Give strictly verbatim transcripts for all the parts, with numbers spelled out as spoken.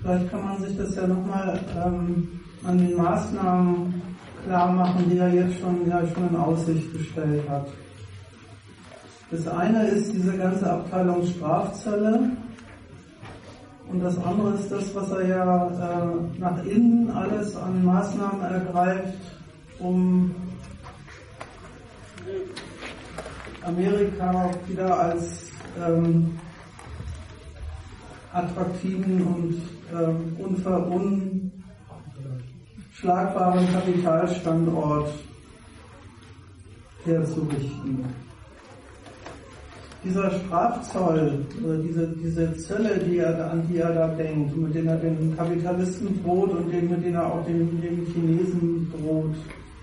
Vielleicht kann man sich das ja nochmal ähm, an den Maßnahmen klar machen, die er jetzt schon, ja, schon in Aussicht gestellt hat. Das eine ist diese ganze Abteilung Strafzölle und das andere ist das, was er ja äh, nach innen alles an Maßnahmen ergreift, um Amerika wieder als ähm, attraktiven und ähm, unver unschlagbaren Kapitalstandort herzurichten. Dieser Strafzoll, oder diese, diese Zölle, die er, an die er da denkt, mit denen er den Kapitalisten droht und den, mit denen er auch den, den Chinesen droht,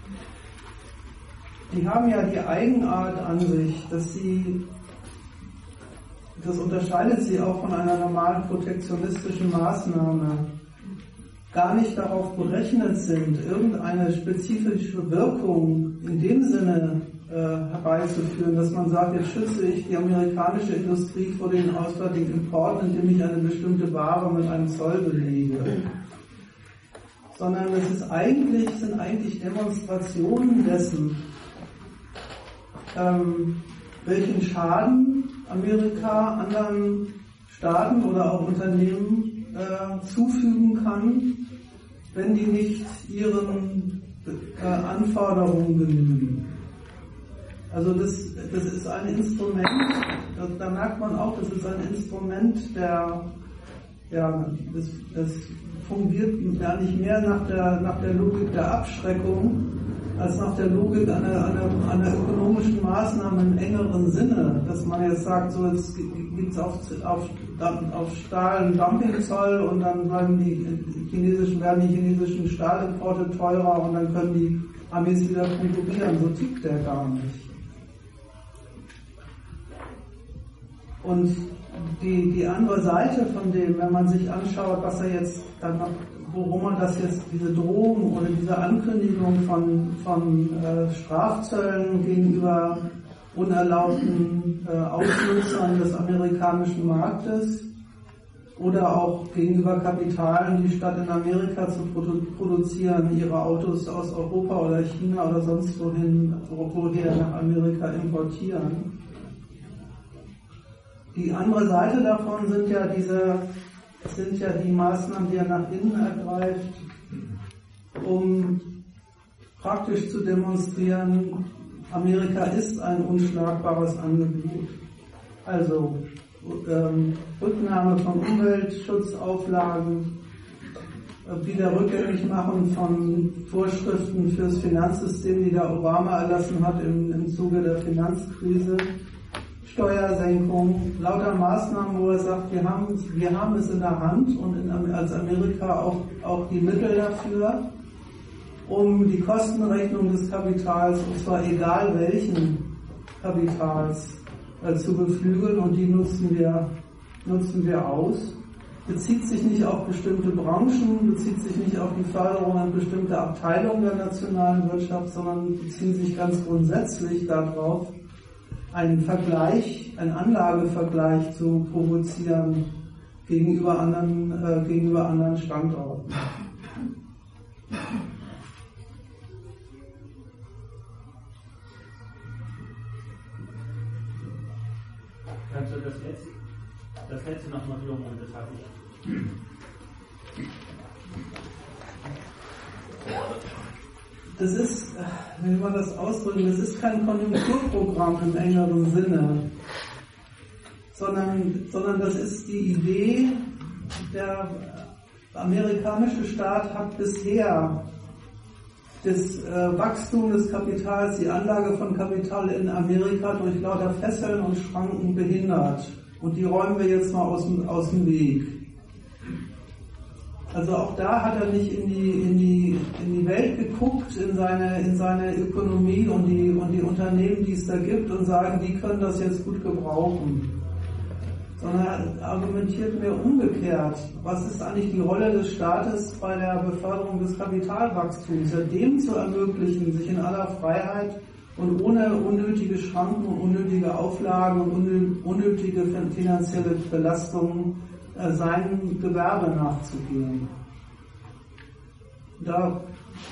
die haben ja die Eigenart an sich, dass sie, das unterscheidet sie auch von einer normalen protektionistischen Maßnahme, gar nicht darauf berechnet sind, irgendeine spezifische Wirkung in dem Sinne äh, herbeizuführen, dass man sagt, jetzt schütze ich die amerikanische Industrie vor den auswärtigen Importen, indem ich eine bestimmte Ware mit einem Zoll belege. Sondern es ist eigentlich, sind eigentlich Demonstrationen dessen, ähm, welchen Schaden Amerika anderen Staaten oder auch Unternehmen äh, zufügen kann, wenn die nicht ihren äh, Anforderungen genügen. Also das, das ist ein Instrument, das, da merkt man auch, das ist ein Instrument, der, ja, das, das fungiert ja nicht mehr nach der, nach der Logik der Abschreckung, als nach der Logik einer, einer, einer ökonomischen Maßnahme im engeren Sinne, dass man jetzt sagt, so jetzt gibt es auf, auf, auf Stahl einen Dumpingzoll und dann bleiben die chinesischen, werden die chinesischen Stahlimporte teurer und dann können die Armees wieder konkurrieren. So tickt der gar nicht. Und die, die andere Seite von dem, wenn man sich anschaut, was er jetzt dann noch, worum man das jetzt, diese Drohung oder diese Ankündigung von, von äh, Strafzöllen gegenüber unerlaubten äh, Ausnutzern des amerikanischen Marktes oder auch gegenüber Kapitalen, die statt in Amerika zu produ- produzieren, ihre Autos aus Europa oder China oder sonst wohin, woher nach Amerika importieren. Die andere Seite davon sind ja diese sind ja die Maßnahmen, die er nach innen ergreift, um praktisch zu demonstrieren, Amerika ist ein unschlagbares Angebot. Also ähm, Rücknahme von Umweltschutzauflagen, äh, wieder rückgängig machen von Vorschriften fürs Finanzsystem, die der Obama erlassen hat im, im Zuge der Finanzkrise. Steuersenkung, lauter Maßnahmen, wo er sagt, wir haben, wir haben es in der Hand und in, als Amerika auch, auch die Mittel dafür, um die Kostenrechnung des Kapitals, und zwar egal welchen Kapitals, äh, zu beflügeln, und die nutzen wir, nutzen wir aus. Bezieht sich nicht auf bestimmte Branchen, bezieht sich nicht auf die Förderung an bestimmte Abteilungen der nationalen Wirtschaft, sondern beziehen sich ganz grundsätzlich darauf, einen Vergleich, einen Anlagevergleich zu provozieren gegenüber anderen, äh, gegenüber anderen Standorten. Kannst du das letzte, das letzte nochmal wiederholen? Das habe ich. Das ist, wie man das ausdrücken, das ist kein Konjunkturprogramm im engeren Sinne, sondern, sondern das ist die Idee, der amerikanische Staat hat bisher das äh, Wachstum des Kapitals, die Anlage von Kapital in Amerika durch lauter Fesseln und Schranken behindert. Und die räumen wir jetzt mal aus dem, aus dem Weg. Also auch da hat er nicht in die, in die, in die Welt geguckt, in seine, in seine Ökonomie und die, und die Unternehmen, die es da gibt, und sagen, die können das jetzt gut gebrauchen. Sondern er argumentiert mir umgekehrt. Was ist eigentlich die Rolle des Staates bei der Beförderung des Kapitalwachstums? Ja, dem zu ermöglichen, sich in aller Freiheit und ohne unnötige Schranken und unnötige Auflagen und unnötige finanzielle Belastungen äh, seinem Gewerbe nachzugehen. Da,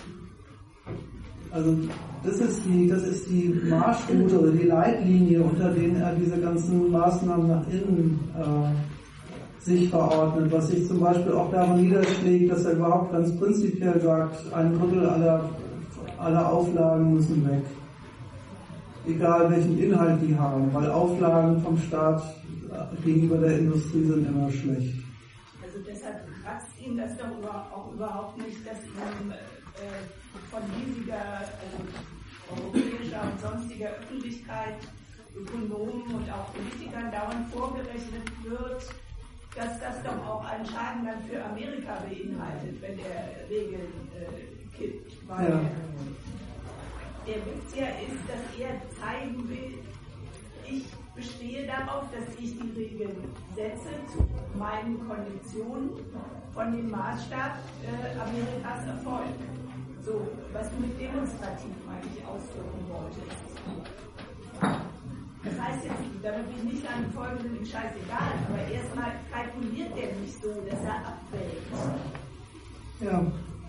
also das ist die, das ist die Marschroute oder die Leitlinie, unter denen er diese ganzen Maßnahmen nach innen äh, sich verordnet, was sich zum Beispiel auch daran niederschlägt, dass er überhaupt ganz prinzipiell sagt, ein Drittel aller, aller Auflagen müssen weg. Egal welchen Inhalt die haben, weil Auflagen vom Staat gegenüber der Industrie sind immer schlecht. Also deshalb kratzt ihn das doch auch überhaupt nicht, dass ihm äh, von riesiger, also europäischer und sonstiger Öffentlichkeit, Ökonomen und auch Politikern dauernd vorgerechnet wird, dass das doch auch einen Schaden dann für Amerika beinhaltet, wenn der Regeln äh, kippt. Weil ja. Der Witz ja ist, dass er zeigen will, ich bestehe darauf, dass ich die Regeln setze zu meinen Konditionen von dem Maßstab äh, Amerikas Erfolg. So, was du mit demonstrativ eigentlich ausdrücken wolltest. Das heißt jetzt, damit ich nicht an Folgen sind, scheißegal, aber erstmal kalkuliert der nicht so, dass er abwägt. Ja.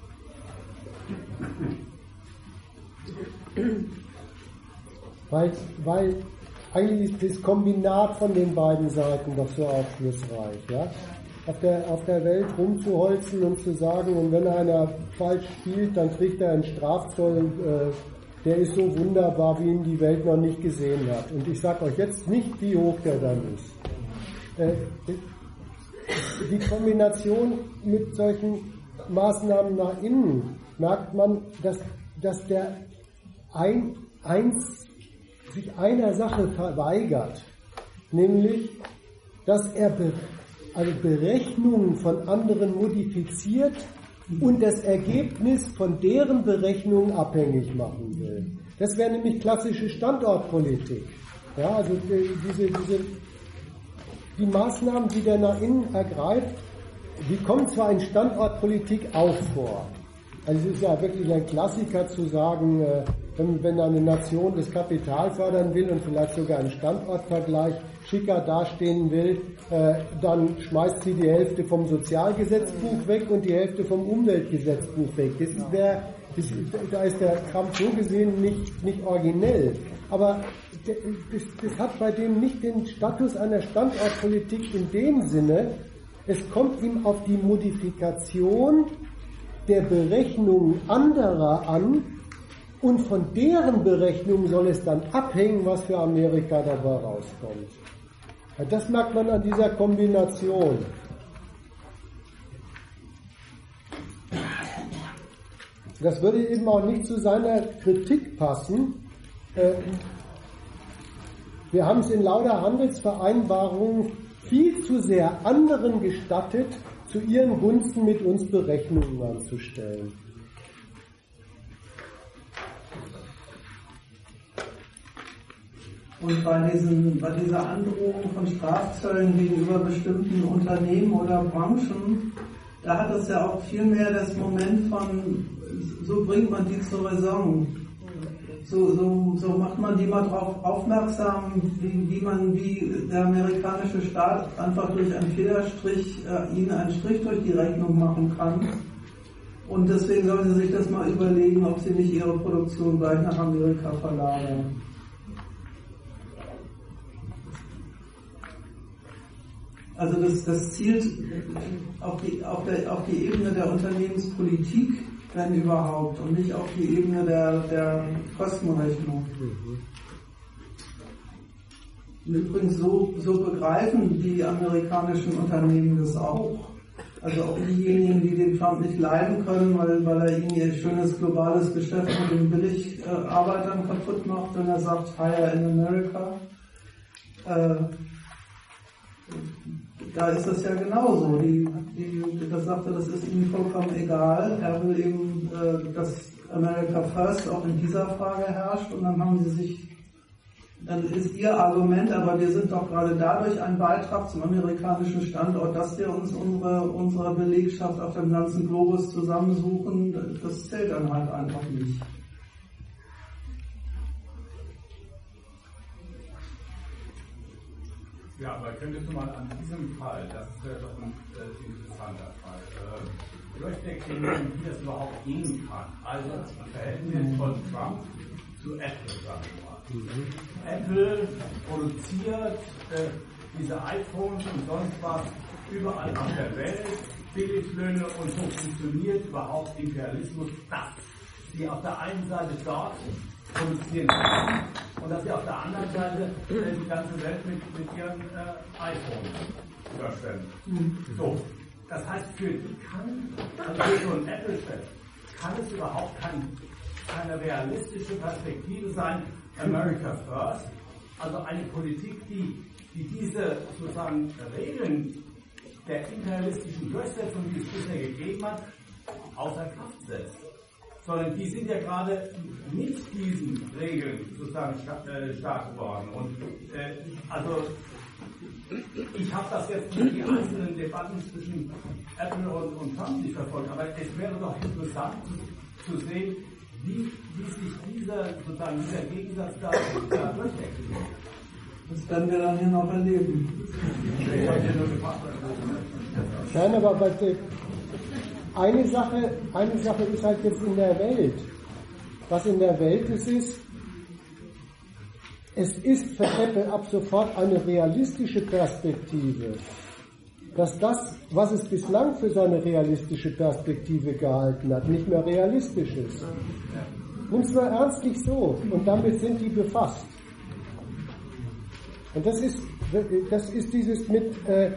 Weil, weil eigentlich ist das Kombinat von den beiden Seiten doch so aufschlussreich, ja? Auf der, auf der Welt rumzuholzen und zu sagen, und wenn einer falsch spielt, dann kriegt er einen Strafzoll, äh, der ist so wunderbar, wie ihn die Welt noch nicht gesehen hat. Und ich sage euch jetzt nicht, wie hoch der dann ist. Äh, die Kombination mit solchen Maßnahmen nach innen merkt man, dass, dass der ein, eins, sich einer Sache verweigert, nämlich, dass er be, also Berechnungen von anderen modifiziert und das Ergebnis von deren Berechnungen abhängig machen will. Das wäre nämlich klassische Standortpolitik. Ja, also diese, diese, die Maßnahmen, die der nach innen ergreift, die kommen zwar in Standortpolitik auch vor. Also es ist ja wirklich ein Klassiker zu sagen, wenn, wenn eine Nation das Kapital fördern will und vielleicht sogar einen Standortvergleich schicker dastehen will, dann schmeißt sie die Hälfte vom Sozialgesetzbuch weg und die Hälfte vom Umweltgesetzbuch weg. Das ist der, das, da ist der Kampf so gesehen nicht, nicht originell. Aber das, das hat bei dem nicht den Status einer Standortpolitik in dem Sinne, es kommt ihm auf die Modifikation der Berechnungen anderer an und von deren Berechnungen soll es dann abhängen, was für Amerika dabei rauskommt. Das merkt man an dieser Kombination. Das würde eben auch nicht zu seiner Kritik passen. Wir haben es in lauter Handelsvereinbarungen viel zu sehr anderen gestattet, zu ihren Gunsten mit uns Berechnungen anzustellen. Und bei, diesen, bei dieser Androhung von Strafzöllen gegenüber bestimmten Unternehmen oder Branchen, da hat es ja auch viel mehr das Moment von, so bringt man die zur Raison. So, so, so macht man die mal darauf aufmerksam, wie, wie man, wie der amerikanische Staat einfach durch einen Federstrich äh, ihnen einen Strich durch die Rechnung machen kann. Und deswegen sollten sie sich das mal überlegen, ob sie nicht ihre Produktion gleich nach Amerika verlagern. Also das, das zielt auf die, auf, der, auf die Ebene der Unternehmenspolitik, wenn überhaupt, und nicht auf die Ebene der, der Kostenrechnung. Und übrigens so, so begreifen die amerikanischen Unternehmen das auch. Also auch diejenigen, die den Trump nicht leiden können, weil, weil er ihnen ihr schönes globales Geschäft mit den Billigarbeitern kaputt macht, wenn er sagt, hire in America. Äh, Da ist das ja genauso. Die, die, das sagte, das ist ihnen vollkommen egal. Er will eben, äh, dass America First auch in dieser Frage herrscht, und dann haben sie sich, dann ist ihr Argument, aber wir sind doch gerade dadurch ein Beitrag zum amerikanischen Standort, dass wir uns unsere, unsere Belegschaft auf dem ganzen Globus zusammensuchen. Das zählt dann halt einfach nicht. Ja, aber könntest du mal an diesem Fall, das wäre doch ein äh, interessanter Fall, äh, durchdeklinieren, wie das überhaupt gehen kann. Also das Verhältnis von Trump zu Apple, sagen wir mal. Mhm. Apple produziert äh, diese iPhones und sonst was überall auf der Welt, Billiglöhne und so funktioniert überhaupt Imperialismus, dass sie auf der einen Seite dort produzieren können und dass sie auf der anderen Seite äh, die ganze Welt mit, mit ihren äh, iPhones überschwemmen. Mhm. So, das heißt, für die kann, also für so ein Apple-Chef, kann es überhaupt kein, keine realistische Perspektive sein, America First, also eine Politik, die, die diese sozusagen Regeln der imperialistischen Durchsetzung, die es bisher gegeben hat, außer Kraft setzt. Sondern die sind ja gerade mit diesen Regeln sozusagen stark geworden. Und äh, also ich habe das jetzt in die einzelnen Debatten zwischen Apple und, und Trump nicht verfolgt, aber es wäre doch interessant zu sehen, wie, wie sich dieser, sozusagen dieser Gegensatz da, da durchwechselt. Das werden wir dann hier noch erleben. Nein, aber bei Eine Sache, eine Sache ist halt jetzt in der Welt. Was in der Welt ist, ist, es ist für Apple ab sofort eine realistische Perspektive, dass das, was es bislang für seine realistische Perspektive gehalten hat, nicht mehr realistisch ist. Nimm's mal ernstlich so, und damit sind die befasst. Und das ist, das ist dieses mit, äh,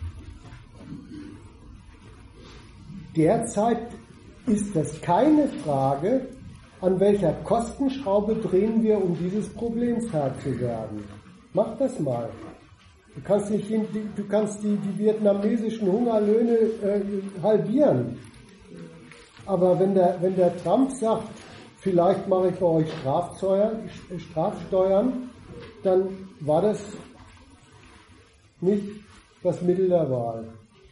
derzeit ist das keine Frage, an welcher Kostenschraube drehen wir, um dieses Problems Herr zu werden. Mach das mal. Du kannst, nicht, du kannst die, die vietnamesischen Hungerlöhne äh, halbieren. Aber wenn der, wenn der Trump sagt, vielleicht mache ich bei euch Strafsteuern, Strafsteuern, dann war das nicht das Mittel der Wahl.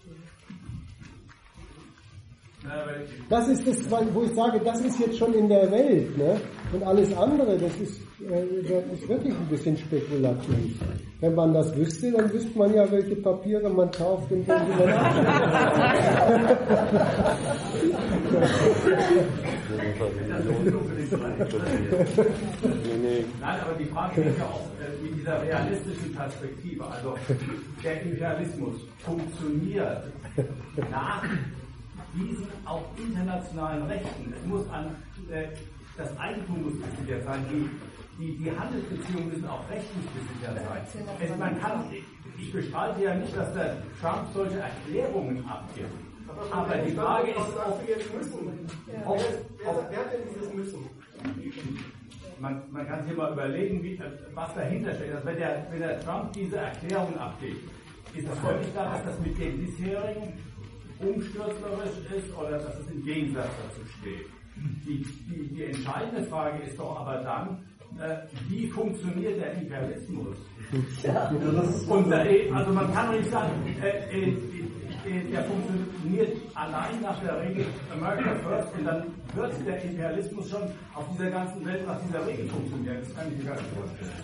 Das ist das, wo ich sage, das ist jetzt schon in der Welt, ne? Und alles andere, das ist, äh, das ist wirklich ein bisschen spekulativ. Wenn man das wüsste, dann wüsste man ja, welche Papiere man kauft und welche man Nein, aber die Frage ist ja auch äh, mit dieser realistischen Perspektive. Also der Imperialismus funktioniert nach diesen auch internationalen Rechten. Es muss an, äh, das Eigentum muss gesichert sein, die, die, die Handelsbeziehungen müssen auch rechtlich gesichert sein. Es, man kann, ich bestreite ja nicht, dass der Trump solche Erklärungen abgibt. Aber, Aber die Frage ist, ob wir jetzt müssen. Ob, ob, wer hat denn dieses Müssen? Man, man kann sich mal überlegen, wie, was dahinter steht. Also wenn, der, wenn der Trump diese Erklärung abgibt, ist das völlig klar, dass das mit den bisherigen umstürzlerisch ist oder dass es im Gegensatz dazu steht. Die, die, die entscheidende Frage ist doch aber dann, äh, wie funktioniert der Imperialismus? Ja. Und, äh, also man kann nicht sagen, äh, äh, äh, der funktioniert allein nach der Regel America First und dann wird der Imperialismus schon auf dieser ganzen Welt nach dieser Regel funktionieren. Das kann ich mir gar nicht vorstellen.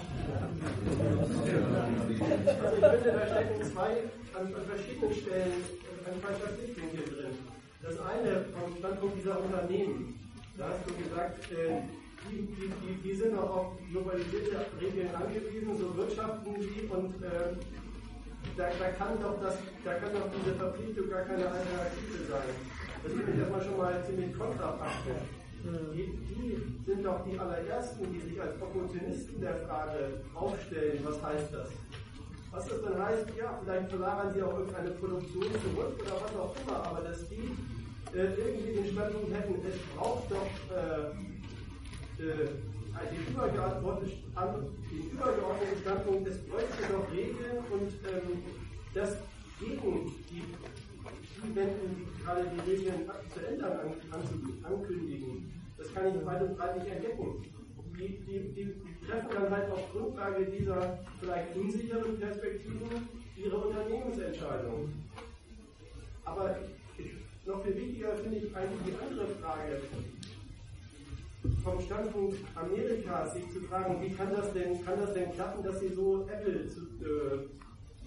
Also ich finde, da stecken zwei an verschiedenen Stellen ein falscher Blickwinkel drin. Das eine vom Standpunkt dieser Unternehmen, da hast du gesagt, äh, die, die, die, die sind auch auf globalisierte Regeln angewiesen, so wirtschaften die und äh, da, da kann doch das, da kann doch diese Verpflichtung gar keine Alternative sein. Das finde ich erstmal schon mal ziemlich kontrapraktisch. Die, die sind doch die allerersten, die sich als Opportunisten der Frage aufstellen, was heißt das? Was das dann heißt, ja, vielleicht verlagern sie auch irgendeine Produktion zurück oder was auch immer, aber dass die äh, irgendwie den Standpunkt hätten, es braucht doch äh, äh, den, übergeordneten, den übergeordneten Standpunkt, es bräuchte doch Regeln und ähm, das gegen die, die Wenden, gerade die Regeln zu ändern, an, an, ankündigen. Das kann ich weit und breit nicht entdecken. Die, die, die treffen dann halt auf Grundlage dieser vielleicht unsicheren Perspektiven ihre Unternehmensentscheidung. Aber ich, noch viel wichtiger finde ich eigentlich die andere Frage. Vom Standpunkt Amerikas sich zu fragen, wie kann das denn, kann das denn klappen, dass sie so Apple zu, äh,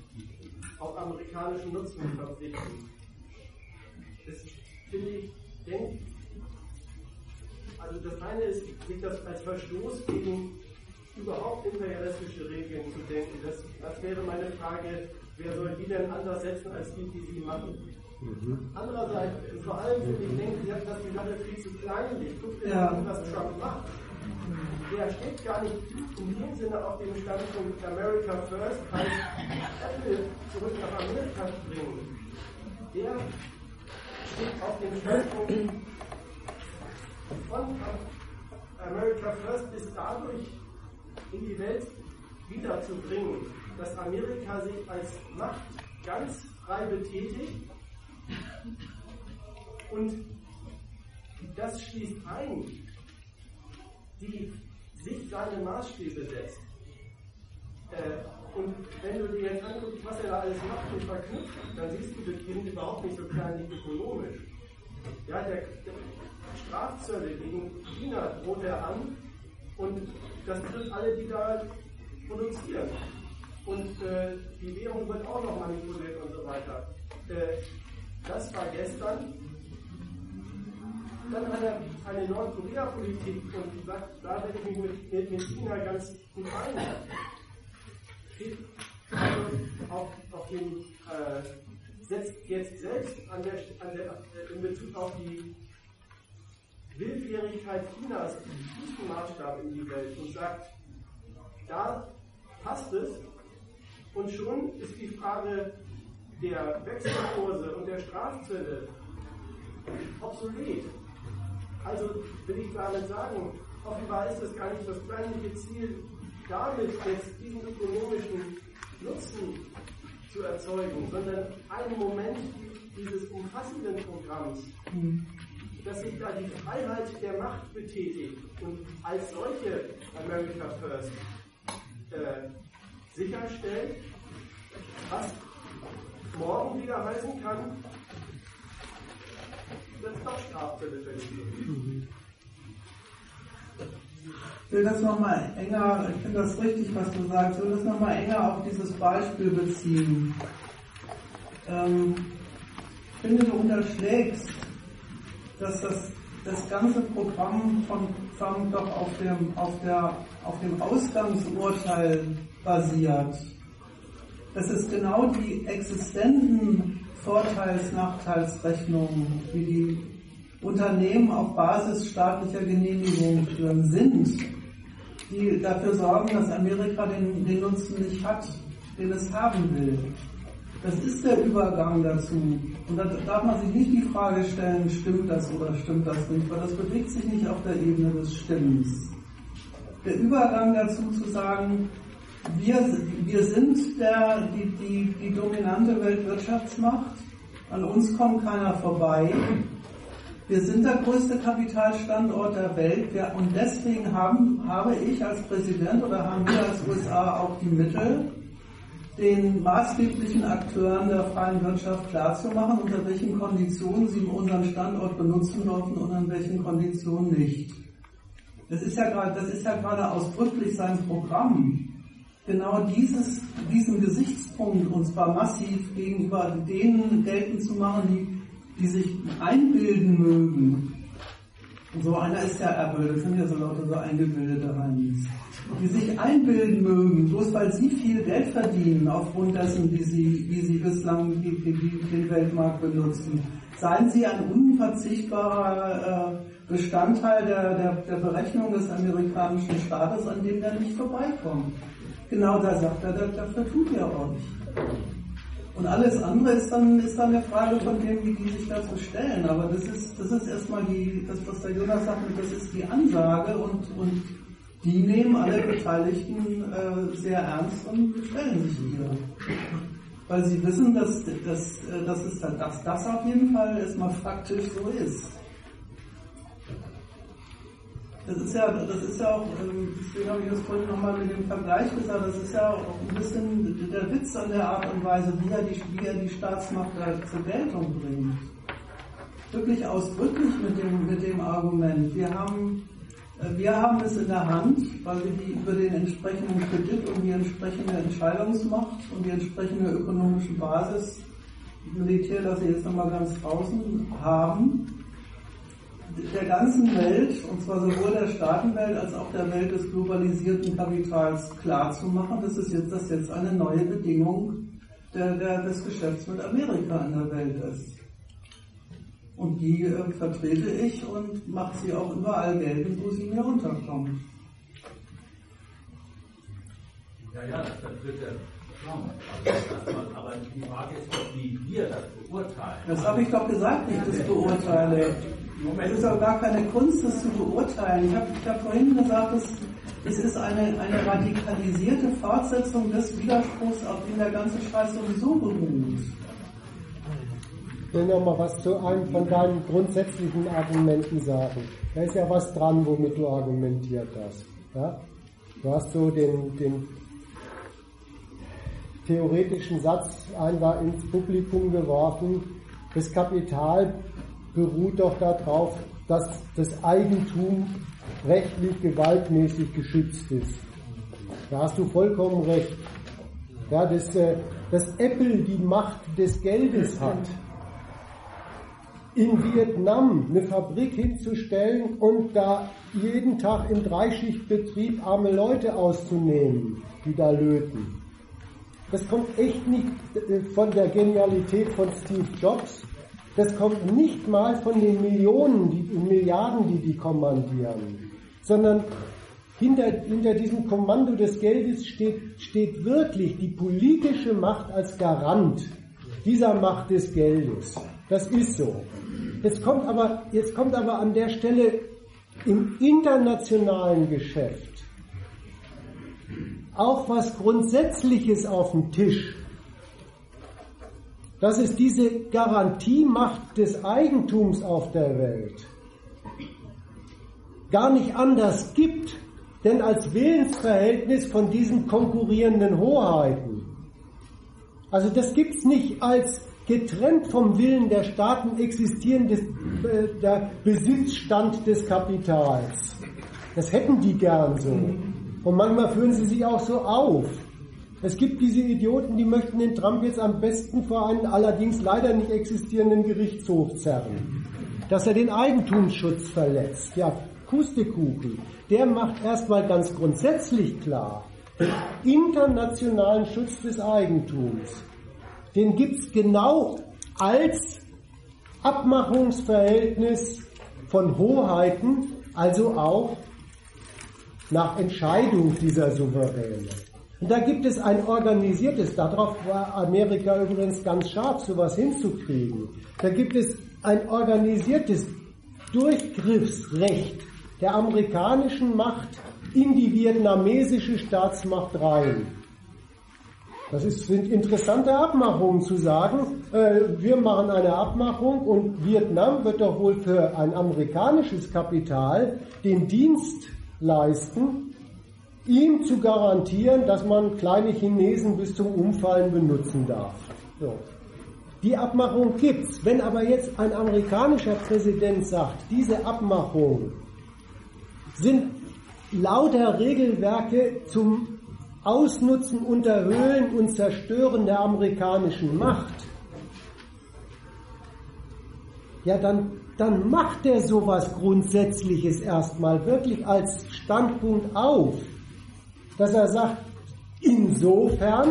auf amerikanischen Nutzen verpflichten. Das finde ich, denke, also das eine ist, sich das als Verstoß gegen überhaupt imperialistische Regeln zu denken. Das, das wäre meine Frage, wer soll die denn anders setzen als die, die sie machen? Mhm. Andererseits, vor allem finde ich, denke ich, dass die Sache viel zu kleinlich. Guckt dir ja an, was Trump macht. Der steht gar nicht in dem Sinne auf dem Standpunkt America First, heißt Apple zurück nach Amerika zu bringen. Der steht auf dem Standpunkt von America First ist dadurch in die Welt wiederzubringen, dass Amerika sich als Macht ganz frei betätigt und das schließt ein, die sich seine Maßstäbe setzt. Äh, und wenn du dir jetzt anguckst, was er da alles macht und verknüpft, dann siehst du, das klingt überhaupt nicht so kleinlich ökonomisch. Ja, der, der Strafzölle gegen China droht er an und das trifft alle, die da produzieren. Und äh, die Währung wird auch noch manipuliert und so weiter. Äh, das war gestern. Dann hat er eine Nordkorea-Politik und sagt, da werde ich mich mit, mit, mit China ganz gut ein. Also auf, auf den, äh, setzt jetzt selbst an der, an der, in Bezug auf die Willfährigkeit Chinas diesen Maßstab in die Welt und sagt, da passt es und schon ist die Frage der Wechselkurse und der Strafzölle obsolet. Also will ich damit sagen, offenbar ist es gar nicht das kleinliche Ziel, damit jetzt diesen ökonomischen Nutzen zu erzeugen, sondern ein Moment dieses umfassenden Programms, mhm. dass sich da die Freiheit der Macht betätigt und als solche America First äh, sicherstellt, was morgen wieder heißen kann, dass doch Strafzölle fällig sind. Ich will das nochmal enger, ich finde das richtig, was du sagst, ich will das nochmal enger auf dieses Beispiel beziehen. Ähm, ich finde, du unterschlägst, dass das, das ganze Programm von Trump doch auf dem, auf der, auf dem Ausgangsurteil basiert. Das ist genau die existenten Vorteils-, Nachteilsrechnungen, die die Unternehmen auf Basis staatlicher Genehmigung führen, sind, die dafür sorgen, dass Amerika den, den Nutzen nicht hat, den es haben will. Das ist der Übergang dazu. Und da darf man sich nicht die Frage stellen, stimmt das oder stimmt das nicht, weil das bewegt sich nicht auf der Ebene des Stimmens. Der Übergang dazu zu sagen, wir, wir sind der, die, die, die dominante Weltwirtschaftsmacht, an uns kommt keiner vorbei. Wir sind der größte Kapitalstandort der Welt und deswegen haben, habe ich als Präsident oder haben wir als U S A auch die Mittel, den maßgeblichen Akteuren der freien Wirtschaft klarzumachen, unter welchen Konditionen sie unseren Standort benutzen dürfen und an welchen Konditionen nicht. Das ist ja gerade, das ist ja gerade ausdrücklich sein Programm. Genau dieses, diesen Gesichtspunkt, und zwar massiv gegenüber denen geltend zu machen, die die sich einbilden mögen. Und so einer ist ja Apple, das sind ja so lauter so eingebildete Heinis. Die sich einbilden mögen, bloß weil sie viel Geld verdienen, aufgrund dessen, wie sie, wie sie bislang die, die, die, den Weltmarkt benutzen. Seien sie ein unverzichtbarer äh, Bestandteil der, der, der Berechnung des amerikanischen Staates, an dem der nicht vorbeikommt. Genau da sagt er, dafür tut er euch. Und alles andere ist dann, ist dann eine Frage von dem, wie die sich dazu stellen. Aber das ist, das ist erstmal die, das, was der Jonas sagt, das ist die Ansage und, und die nehmen alle Beteiligten äh, sehr ernst und stellen sich hier. Weil sie wissen, dass, dass, dass, es, dass das auf jeden Fall erstmal faktisch so ist. Das ist ja, das ist ja auch, deswegen habe ich das vorhin nochmal mit dem Vergleich gesagt, das ist ja auch ein bisschen der Witz an der Art und Weise, wie er die, wie er die Staatsmacht da zur Geltung bringt. Wirklich ausdrücklich mit dem, mit dem Argument. Wir haben, Wir haben es in der Hand, weil wir die über den entsprechenden Kredit und die entsprechende Entscheidungsmacht und die entsprechende ökonomische Basis, Militär, das sie jetzt nochmal ganz draußen haben, der ganzen Welt, und zwar sowohl der Staatenwelt als auch der Welt des globalisierten Kapitals klarzumachen, dass es jetzt, dass jetzt eine neue Bedingung der, der, des Geschäfts mit Amerika in der Welt ist. Und die äh, vertrete ich und mache sie auch überall geltend, wo sie mir unterkommt. Ja, ja, das vertritt der Trump. Also, aber die Frage ist doch, wie wir das beurteilen. Das habe ich doch gesagt, wie ich das beurteile. Es ist auch gar keine Kunst, das zu beurteilen. Ich habe ich hab vorhin gesagt, es, es ist eine, eine radikalisierte Fortsetzung des Widerspruchs, auf dem der ganze Scheiß sowieso beruht. Ich will noch mal was zu einem von deinen grundsätzlichen Argumenten sagen. Da ist ja was dran, womit du argumentiert hast. Ja? Du hast so den, den theoretischen Satz einmal ins Publikum geworfen, das Kapital beruht doch darauf, dass das Eigentum rechtlich gewaltmäßig geschützt ist. Da hast du vollkommen recht. Ja, dass, dass Apple die Macht des Geldes hat, in Vietnam eine Fabrik hinzustellen und da jeden Tag im Dreischichtbetrieb arme Leute auszunehmen, die da löten. Das kommt echt nicht von der Genialität von Steve Jobs. Das kommt nicht mal von den Millionen, die Milliarden, die die kommandieren, sondern hinter, hinter diesem Kommando des Geldes steht, steht wirklich die politische Macht als Garant dieser Macht des Geldes. Das ist so. Jetzt kommt aber, jetzt kommt aber an der Stelle im internationalen Geschäft auch was Grundsätzliches auf dem Tisch, dass es diese Garantiemacht des Eigentums auf der Welt gar nicht anders gibt, denn als Willensverhältnis von diesen konkurrierenden Hoheiten. Also das gibt's nicht als getrennt vom Willen der Staaten existierendes äh, der Besitzstand des Kapitals. Das hätten die gern so. Und manchmal führen sie sich auch so auf. Es gibt diese Idioten, die möchten den Trump jetzt am besten vor einen allerdings leider nicht existierenden Gerichtshof zerren. Dass er den Eigentumsschutz verletzt. Ja, Pustekuchen. Der macht erstmal ganz grundsätzlich klar, den internationalen Schutz des Eigentums, den gibt's genau als Abmachungsverhältnis von Hoheiten, also auch nach Entscheidung dieser Souveräne. Und da gibt es ein organisiertes, darauf war Amerika übrigens ganz scharf, sowas hinzukriegen. Da gibt es ein organisiertes Durchgriffsrecht der amerikanischen Macht in die vietnamesische Staatsmacht rein. Das ist, sind interessante Abmachungen zu sagen, äh, wir machen eine Abmachung und Vietnam wird doch wohl für ein amerikanisches Kapital den Dienst leisten, ihm zu garantieren, dass man kleine Chinesen bis zum Umfallen benutzen darf. So. Die Abmachung gibt's. Wenn aber jetzt ein amerikanischer Präsident sagt, diese Abmachungen sind lauter Regelwerke zum Ausnutzen, Unterhöhlen und Zerstören der amerikanischen Macht, ja, dann, dann macht er sowas Grundsätzliches erstmal wirklich als Standpunkt auf, dass er sagt, insofern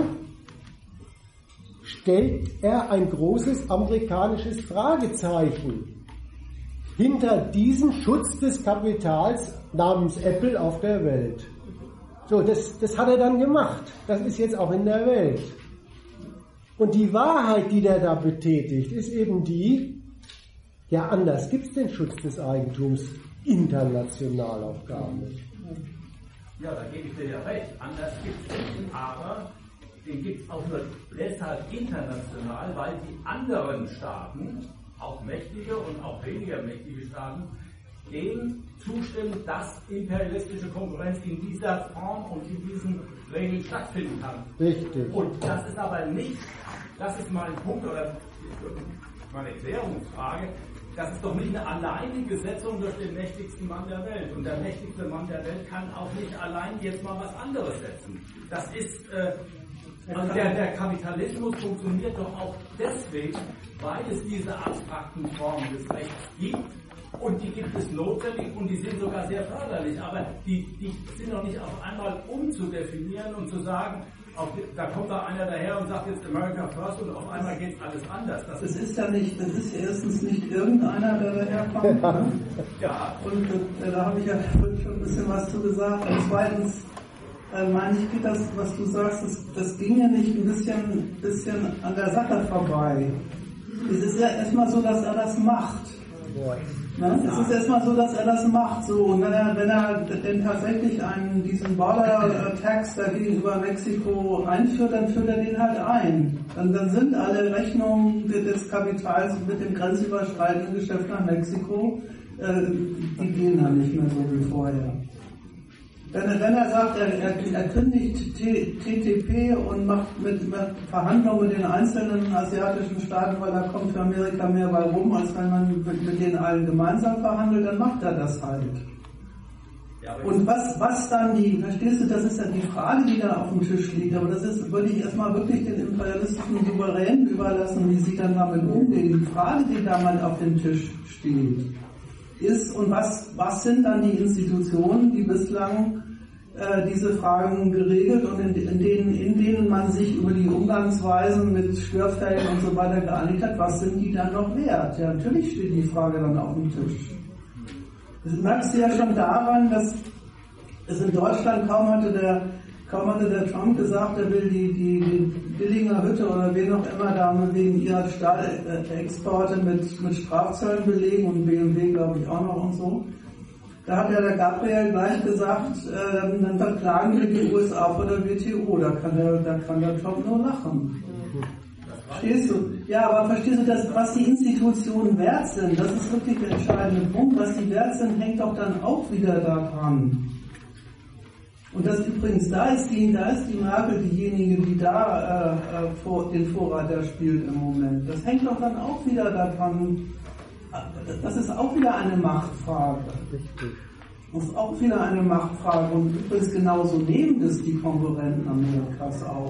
stellt er ein großes amerikanisches Fragezeichen hinter diesem Schutz des Kapitals namens Apple auf der Welt. So, das, das hat er dann gemacht. Das ist jetzt auch in der Welt. Und die Wahrheit, die der da betätigt, ist eben die, ja, anders gibt es den Schutz des Eigentums international auch gar nicht. Ja, da gebe ich dir ja recht. Anders gibt es nicht, aber den gibt es auch nur deshalb international, weil die anderen Staaten, auch mächtige und auch weniger mächtige Staaten, dem zustimmen, dass imperialistische Konkurrenz in dieser Form und in diesen Regeln stattfinden kann. Richtig. Und das ist aber nicht, das ist mein Punkt oder meine Erklärungsfrage, das ist doch nicht eine alleinige Setzung durch den mächtigsten Mann der Welt. Und der mächtigste Mann der Welt kann auch nicht allein jetzt mal was anderes setzen. Das ist, äh, also der, der Kapitalismus funktioniert doch auch deswegen, weil es diese abstrakten Formen des Rechts gibt. Und die gibt es notwendig und die sind sogar sehr förderlich, aber die, die sind noch nicht auf einmal umzudefinieren und zu sagen, auf, da kommt da einer daher und sagt jetzt America First und auf einmal geht alles anders. Das, das ist ja nicht, das ist erstens nicht irgendeiner, der daherkommt. Ja. Ne? Ja. Und äh, da habe ich ja schon ein bisschen was zu gesagt. Und zweitens äh, meine ich, das, was du sagst, das, das ging ja nicht ein bisschen, bisschen an der Sache vorbei. Es ist ja erstmal so, dass er das macht. Ja. Ne? Es ist erstmal so, dass er das macht. So. Und wenn er, wenn er denn tatsächlich einen, diesen Border Tax da gegenüber Mexiko einführt, dann führt er den halt ein. Dann, dann sind alle Rechnungen des Kapitals mit dem grenzüberschreitenden Geschäft nach Mexiko, äh, die gehen dann nicht mehr so wie vorher. Wenn er, wenn er sagt, er, er, er kündigt T T P und macht mit, mit Verhandlungen mit den einzelnen asiatischen Staaten, weil da kommt für Amerika mehr bei rum, als wenn man mit, mit denen allen gemeinsam verhandelt, dann macht er das halt. Ja, und was, was dann die, verstehst du, das ist dann die Frage, die da auf dem Tisch liegt, aber das ist, würde ich erstmal wirklich den imperialistischen Souveränen überlassen, wie sie dann damit umgehen. Die Frage, die da mal auf dem Tisch steht, ist, und was, was sind dann die Institutionen, die bislang äh, diese Fragen geregelt und in, in, denen, in denen man sich über die Umgangsweisen mit Störfällen und so weiter geeinigt hat, was sind die dann noch wert? Ja, natürlich steht die Frage dann auf dem Tisch. Das merkst du ja schon daran, dass es in Deutschland kaum hatte der Kaum hatte der Trump gesagt, er will die, die, die Dillinger Hütte oder wen auch immer da wegen ihrer Stahlexporte mit, mit Strafzöllen belegen und B M W glaube ich auch noch und so. Da hat ja der Gabriel gleich gesagt, äh, dann verklagen wir die U S A vor der W T O, da kann der, da kann der Trump nur lachen. Verstehst du? Ja, aber verstehst du, dass, was die Institutionen wert sind, das ist wirklich der entscheidende Punkt, was die wert sind, hängt doch dann auch wieder daran. Und das übrigens, da ist die, da ist die Merkel diejenige, die da äh, vor, den Vorreiter spielt im Moment. Das hängt doch dann auch wieder daran, das ist auch wieder eine Machtfrage. Das ist auch wieder eine Machtfrage. Und übrigens genauso nehmen das die Konkurrenten Amerikas auch.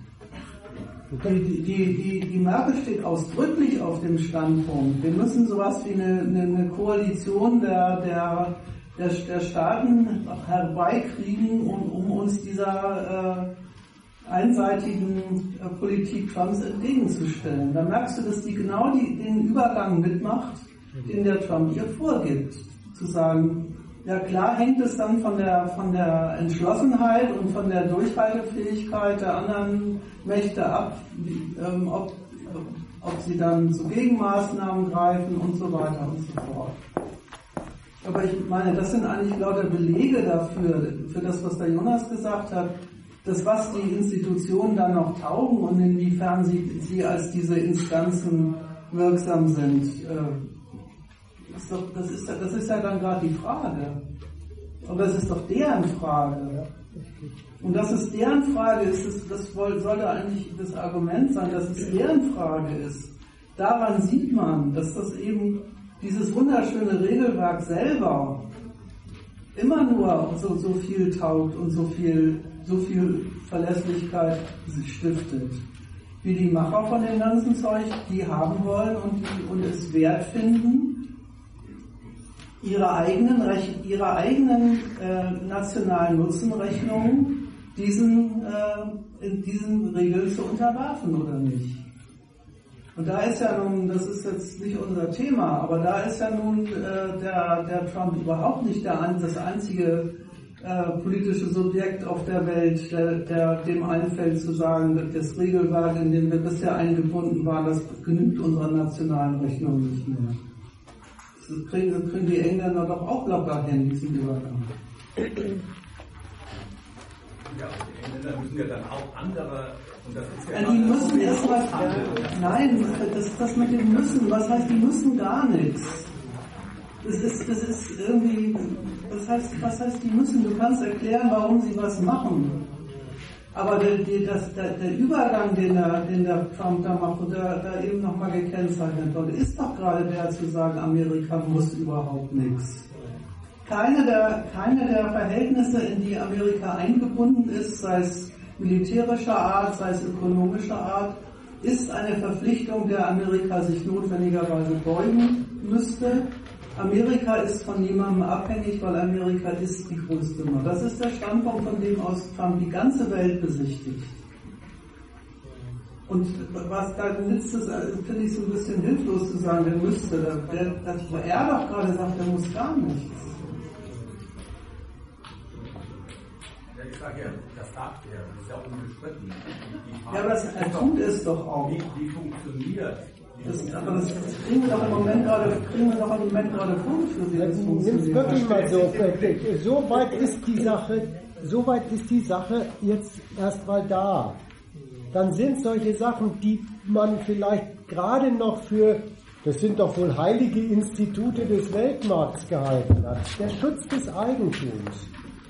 Die, die, die, die Merkel steht ausdrücklich auf dem Standpunkt. Wir müssen sowas wie eine, eine, eine Koalition der, der Der, der Staaten herbeikriegen, um, um uns dieser äh, einseitigen äh, Politik Trumps entgegenzustellen. Da merkst du, dass die genau die, den Übergang mitmacht, den der Trump ihr vorgibt. Zu sagen, ja klar hängt es dann von der, von der Entschlossenheit und von der Durchhaltefähigkeit der anderen Mächte ab, wie, ähm, ob, ob sie dann zu Gegenmaßnahmen greifen und so weiter und so fort. Aber ich meine, das sind eigentlich lauter Belege dafür, für das, was der Jonas gesagt hat, dass was die Institutionen dann noch taugen und inwiefern sie, sie als diese Instanzen wirksam sind. Äh, ist doch, das, ist, das ist ja dann gerade die Frage. Und das ist doch deren Frage. Und dass es deren Frage ist, das, das sollte eigentlich das Argument sein, dass es deren Frage ist. Daran sieht man, dass das eben dieses wunderschöne Regelwerk selber immer nur so, so viel taugt und so viel, so viel Verlässlichkeit stiftet. Wie die Macher von dem ganzen Zeug, die haben wollen und, die, und es wert finden, ihre eigenen, ihre eigenen äh, nationalen Nutzenrechnungen diesen, äh, in diesen Regeln zu unterwerfen oder nicht. Und da ist ja nun, das ist jetzt nicht unser Thema, aber da ist ja nun äh, der, der Trump überhaupt nicht der, das einzige äh, politische Subjekt auf der Welt, der, der dem einfällt zu sagen, das Regelwerk, in dem wir bisher eingebunden waren, das genügt unserer nationalen Rechnung nicht mehr. Das kriegen, das kriegen die Engländer doch auch locker hin, diesen Übergang. Ja, die Engländer müssen ja dann auch andere. Und das ist ja ja, die müssen erstmal. Nein, das, das mit dem Müssen, was heißt, die müssen gar nichts. Das ist, das ist irgendwie. Das heißt, was heißt, die müssen? Du kannst erklären, warum sie was machen. Aber der, die, das, der, der Übergang, den der, den der Trump da macht und der, der eben nochmal gekennzeichnet wurde, ist doch gerade der zu sagen, Amerika muss überhaupt nichts. Keine der, keine der Verhältnisse, in die Amerika eingebunden ist, sei es militärischer Art, sei es ökonomischer Art, ist eine Verpflichtung, der Amerika sich notwendigerweise beugen müsste. Amerika ist von niemandem abhängig, weil Amerika ist die größte Macht. Das ist der Standpunkt, von dem aus Trump die ganze Welt besichtigt. Und was da nützt es, finde ich so ein bisschen hilflos zu sagen, der müsste, der, das, wo er doch gerade sagt, der muss gar nichts. Ich sage ja, das sagt er, das ist ja unbestritten. Ja, aber das, er tut es doch auch. Wie, wie funktioniert das? Aber das, das kriegen wir doch im Moment gerade, kriegen wir doch im Moment gerade vorgeführt, wie das Nimm es wirklich mal so. So weit ist die Sache, so weit ist die Sache jetzt erstmal da. Dann sind solche Sachen, die man vielleicht gerade noch für, das sind doch wohl heilige Institute des Weltmarkts gehalten hat, der Schutz des Eigentums.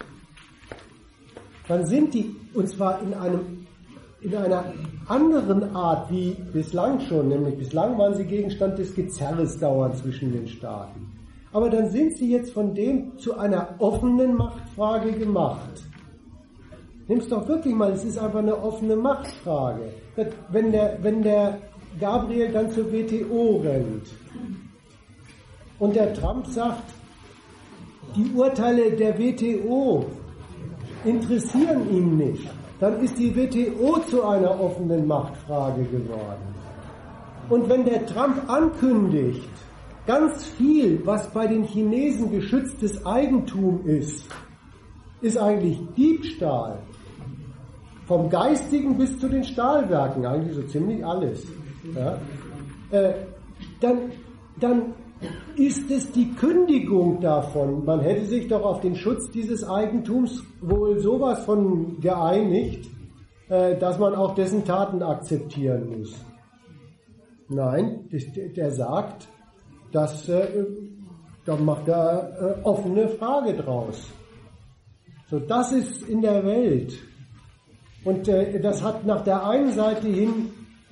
Dann sind die, und zwar in einem, in einer anderen Art wie bislang schon, nämlich bislang waren sie Gegenstand des Gezerres dauernd zwischen den Staaten. Aber dann sind sie jetzt von dem zu einer offenen Machtfrage gemacht. Nimm's doch wirklich mal, es ist einfach eine offene Machtfrage. Wenn der, wenn der Gabriel dann zur W T O rennt und der Trump sagt, die Urteile der W T O interessieren ihn nicht, dann ist die W T O zu einer offenen Machtfrage geworden. Und wenn der Trump ankündigt, ganz viel, was bei den Chinesen geschütztes Eigentum ist, ist eigentlich Diebstahl. Vom Geistigen bis zu den Stahlwerken, eigentlich so ziemlich alles. Ja? Äh, dann, dann ist es die Kündigung davon. Man hätte sich doch auf den Schutz dieses Eigentums wohl sowas von geeinigt, äh, dass man auch dessen Taten akzeptieren muss. Nein, der sagt, dass, äh, da macht er äh, offene Frage draus. So, das ist in der Welt. Und äh, das hat nach der einen Seite hin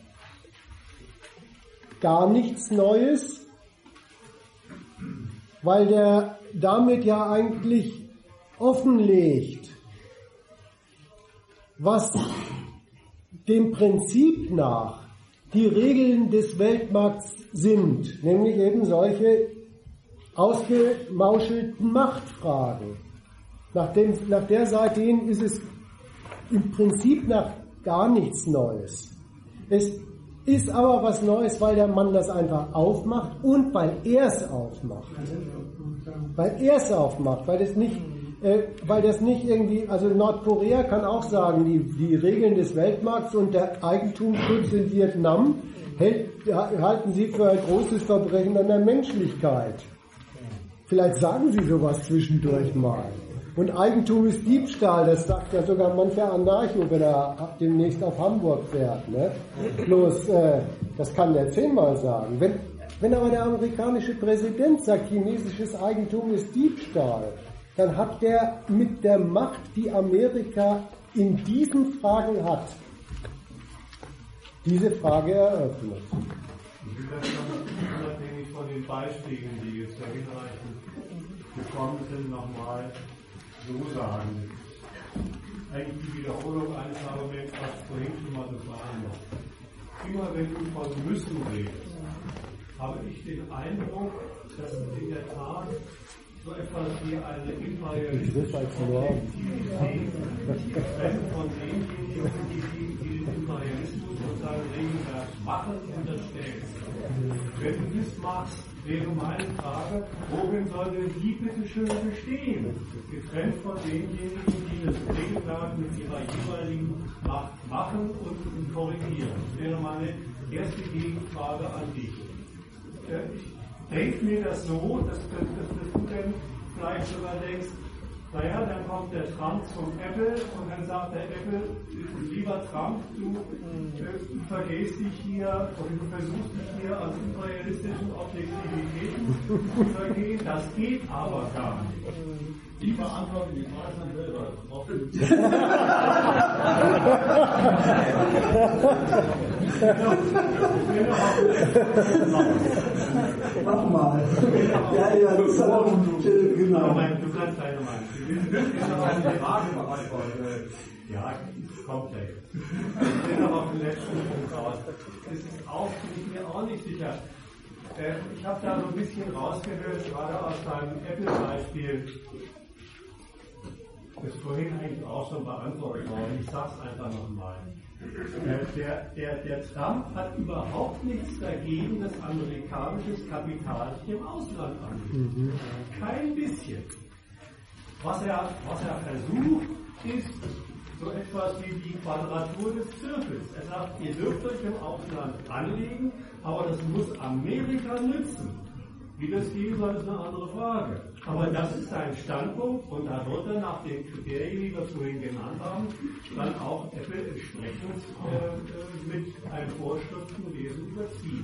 gar nichts Neues, weil der damit ja eigentlich offenlegt, was dem Prinzip nach die Regeln des Weltmarkts sind, nämlich eben solche ausgemauschelten Machtfragen. Nach, dem, nach der Seite hin ist es im Prinzip nach gar nichts Neues. Es ist aber was Neues, weil der Mann das einfach aufmacht und weil er es aufmacht. Weil er es aufmacht, weil das nicht, äh, weil das nicht irgendwie, also Nordkorea kann auch sagen, die, die Regeln des Weltmarkts und der Eigentumsschutz in Vietnam hält, halten sie für ein großes Verbrechen an der Menschlichkeit. Vielleicht sagen sie sowas zwischendurch mal. Und Eigentum ist Diebstahl, das sagt ja sogar mancher Anarcho, wenn er demnächst auf Hamburg fährt. Ne? Bloß, äh, das kann der zehnmal sagen. Wenn, wenn aber der amerikanische Präsident sagt, chinesisches Eigentum ist Diebstahl, dann hat der mit der Macht, die Amerika in diesen Fragen hat, diese Frage eröffnet. Ich will das noch unabhängig von den Beispielen, die jetzt ja hinreichend gekommen sind, nochmal so sagen. Eigentlich die Wiederholung eines Arguments, was vorhin schon mal gefallen ist. Immer wenn du von müssen redest, habe ich den Eindruck, dass es in der Tat so etwas wie eine imperialistische Objektivität getrennt von denjenigen, die, die, die den Imperialismus und seine Regelwerk machen, unterstellen. Wenn du das machst, wäre meine Frage, worin soll denn die bitte schön bestehen? Getrennt von denjenigen, die das Regelwerk mit ihrer jeweiligen Macht machen und korrigieren. Das wäre meine erste Gegenfrage an dich. Ich denke mir das so, dass, dass, dass du dann vielleicht sogar denkst, naja, dann kommt der Trump zum Apple und dann sagt der Apple, lieber Trump, du äh, vergehst dich hier und du versuchst dich hier an imperialistischen Objektivitäten zu vergehen, das geht aber gar nicht. Die beantworten die Frage dann selber. Mach mal. Ja, ja, das ist auch genau. Du kannst deine Meinung. Ich habe eine Frage beantwortet. Ja, komplex. Ich bin aber auf den letzten Punkt raus. Das ist auch, bin ich mir auch nicht sicher. Ich habe da so ein bisschen rausgehört, gerade aus deinem Apple-Beispiel, das ist vorhin eigentlich auch schon beantwortet worden. Ich sage es einfach nochmal. Der, der, der Trump hat überhaupt nichts dagegen, dass amerikanisches Kapital sich im Ausland anbietet. Mhm. Kein bisschen. Was er, was er versucht, ist so etwas wie die Quadratur des Zirkels. Er sagt, ihr dürft euch im Ausland anlegen, aber das muss Amerika nützen. Wie das gehen soll, ist eine andere Frage. Aber das ist sein Standpunkt und da wird er nach den Kriterien, die wir vorhin genannt haben, dann auch Apple entsprechend äh, mit einem Vorschriftenwesen überziehen.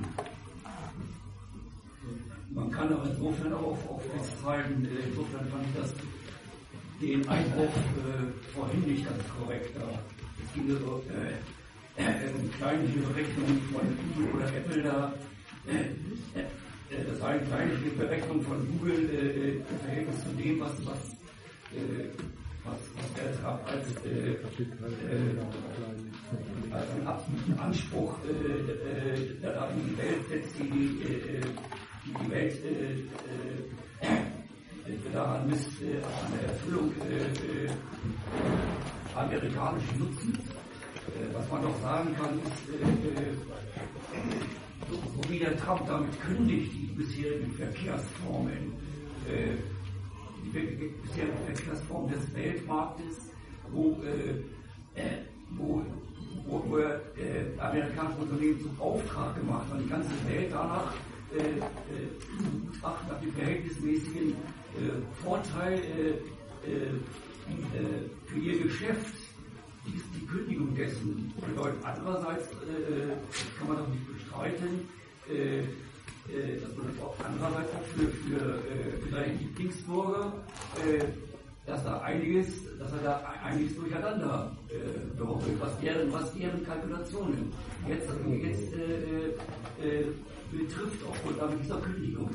Man kann aber insofern auch auf festhalten, insofern fand ich das den Einwurf äh, vorhin nicht ganz korrekt. Da es ging so äh, äh, kleinliche Berechnungen von Google oder Apple da. Äh, äh, das war eine kleinliche Berechnung von Google äh, im Verhältnis zu dem, was, was, äh, was, was der Trump als, äh, äh, als einen absoluten Anspruch äh, äh, da in die Welt setzt, die äh, die Welt äh, äh, daran misst, äh, an der Erfüllung äh, äh, amerikanischen Nutzen. Äh, was man doch sagen kann, ist, äh, äh, so, so wie der Trump damit kündigt, die bisherigen Verkehrsformen, äh, die bisherigen Verkehrsformen des Weltmarktes, wo, äh, äh, wo, wo, wo er äh, amerikanische Unternehmen zum Auftrag gemacht hat, die ganze Welt danach äh, äh, achten nach dem verhältnismäßigen äh, Vorteil äh, äh, für ihr Geschäft. Die, die Kündigung dessen bedeutet andererseits, äh, kann man doch nicht bestreiten, äh, äh, das bedeutet auch andererseits auch für, für, äh, für seine Lieblingsbürger, äh, dass da einiges, dass er da einiges durcheinander äh, behauptet, was deren, was deren Kalkulationen jetzt, jetzt äh, äh, betrifft aufgrund damit dieser Kündigung.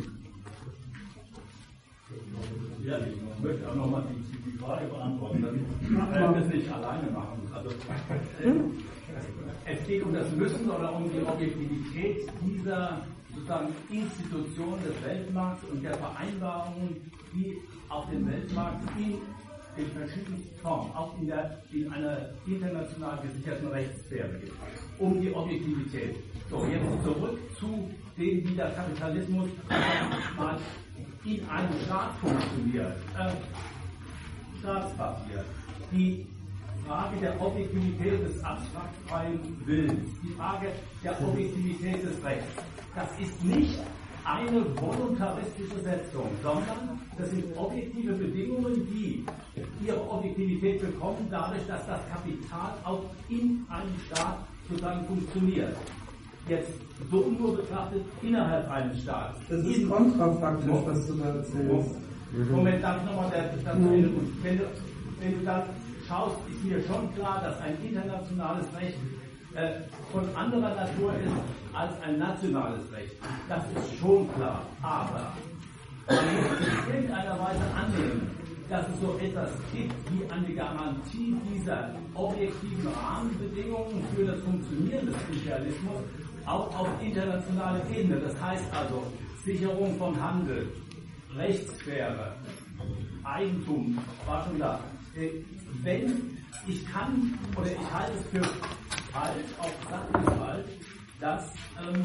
Ja, ich möchte auch nochmal die, die Frage beantworten, dass wir das nicht alleine machen. Also, äh, es geht um das Müssen oder um die Objektivität dieser sozusagen Institution des Weltmarkts und der Vereinbarungen, die auf dem Weltmarkt in den verschiedensten Formen, auch in, der, in einer international gesicherten Rechtssphäre gibt. Um die Objektivität. So, jetzt zurück zu dem, wie der Kapitalismus mal in einem Staat funktioniert. Äh, Staatspapier. Die Frage der Objektivität des abstrakt freien Willens. Die Frage der Objektivität des Rechts. Das ist nicht eine voluntaristische Setzung, sondern das sind objektive Bedingungen, die ihre Objektivität bekommen, dadurch, dass das Kapital auch in einem Staat sozusagen funktioniert. Jetzt so nur betrachtet innerhalb eines Staates. Das ist kontrafaktisch, was du da erzählst. Moment, darf ich nochmal das zu Ende tun. Wenn du, wenn du dann schaust, ist mir schon klar, dass ein internationales Recht äh, von anderer Natur ist als ein nationales Recht. Das ist schon klar. Aber man muss in irgendeiner Weise annehmen, dass es so etwas gibt wie eine Garantie dieser objektiven Rahmenbedingungen für das Funktionieren des Imperialismus auch auf internationaler Ebene. Das heißt also Sicherung von Handel, Rechtssphäre, Eigentum, war schon da. Wenn ich kann, oder ich halte es für falsch, auch sachlich falsch, dass ähm,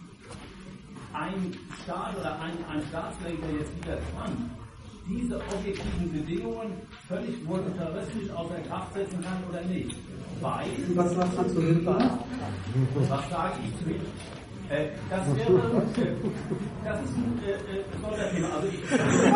ein Staat oder ein, ein Staatslenker jetzt wieder Trump diese objektiven Bedingungen völlig voluntaristisch außer Kraft setzen kann oder nicht. Weil, was sagst du zu Hitler? Was sage ich zu Hitler? Äh, das wäre, das ist ein äh, besonderes Thema. Also ich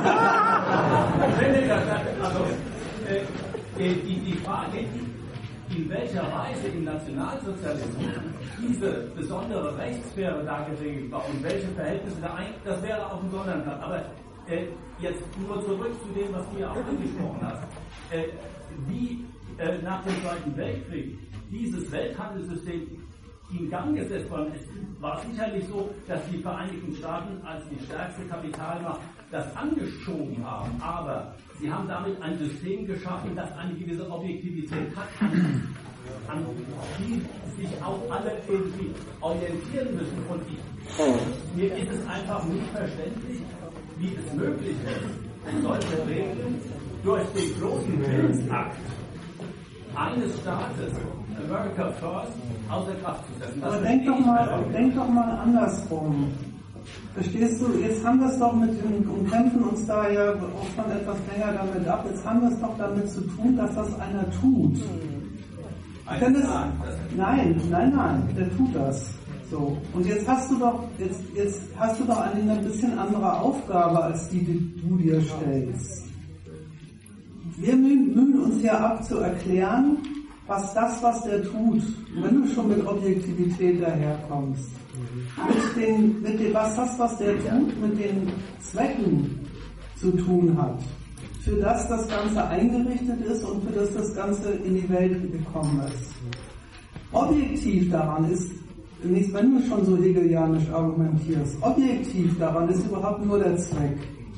finde das, also äh, die, die Frage, in welcher Weise im Nationalsozialismus diese besondere Rechtssphäre da geregelt war und welche Verhältnisse da ein, das wäre auf einem Sonderplatz. Aber Äh, jetzt nur zurück zu dem, was du ja auch angesprochen hast. Äh, wie äh, nach dem Zweiten Weltkrieg dieses Welthandelssystem in Gang gesetzt worden ist, war sicherlich so, dass die Vereinigten Staaten als die stärkste Kapitalmacht das angeschoben haben, aber sie haben damit ein System geschaffen, das eine gewisse Objektivität hat, an, an die sich auch alle irgendwie orientieren müssen. Und ich, mir ist es einfach nicht verständlich, wie es möglich ist, solche Regeln durch den großen Willensakt eines Staates, America First, außer Kraft zu setzen. Aber denk doch, mal, denk doch mal andersrum. Verstehst du, jetzt haben wir es doch mit dem, und kämpfen uns da ja auch schon etwas länger damit ab, jetzt haben wir es doch damit zu tun, dass das einer tut. Ein Es, nein, nein, nein, der tut das. So. Und jetzt hast du doch, jetzt, jetzt hast du doch eine, eine bisschen andere Aufgabe, als die, die du dir stellst. Wir mühen uns ja ab zu erklären, was das, was der tut, wenn du schon mit Objektivität daherkommst, mit den, mit dem, was das, was der tut, mit den Zwecken zu tun hat, für das das Ganze eingerichtet ist und für das das Ganze in die Welt gekommen ist. Objektiv daran ist, nicht, wenn du schon so hegelianisch argumentierst, objektiv daran ist überhaupt nur der Zweck.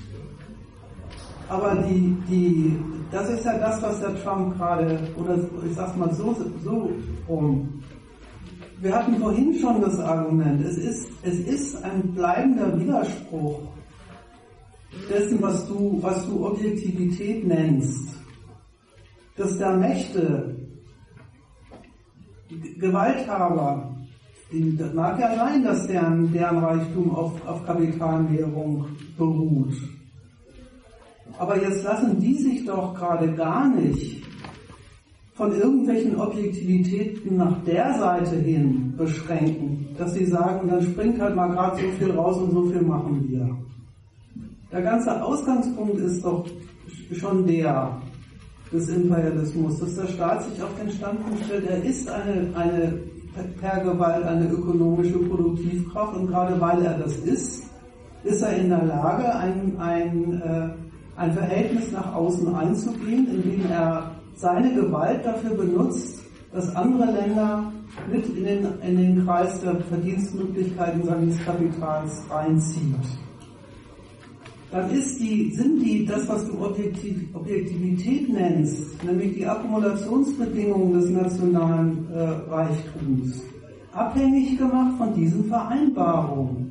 Aber die, die, das ist ja das, was der Trump gerade, oder ich sag's mal so, so rum. Wir hatten vorhin schon das Argument, es ist, es ist ein bleibender Widerspruch dessen, was du, was du Objektivität nennst. Dass da Mächte, Gewalthaber, das mag ja sein, dass deren, deren Reichtum auf, auf Kapitalmehrung beruht. Aber jetzt lassen die sich doch gerade gar nicht von irgendwelchen Objektivitäten nach der Seite hin beschränken, dass sie sagen, dann springt halt mal gerade so viel raus und so viel machen wir. Der ganze Ausgangspunkt ist doch schon der des Imperialismus, dass der Staat sich auf den Standpunkt stellt, er ist eine, eine per Gewalt eine ökonomische Produktivkraft und gerade weil er das ist, ist er in der Lage, ein, ein, äh, ein Verhältnis nach außen einzugehen, indem er seine Gewalt dafür benutzt, dass andere Länder mit in den, in den Kreis der Verdienstmöglichkeiten seines Kapitals reinzieht. Dann ist die, sind die, das was du Objektiv, Objektivität nennst, nämlich die Akkumulationsbedingungen des nationalen äh, Reichtums, abhängig gemacht von diesen Vereinbarungen.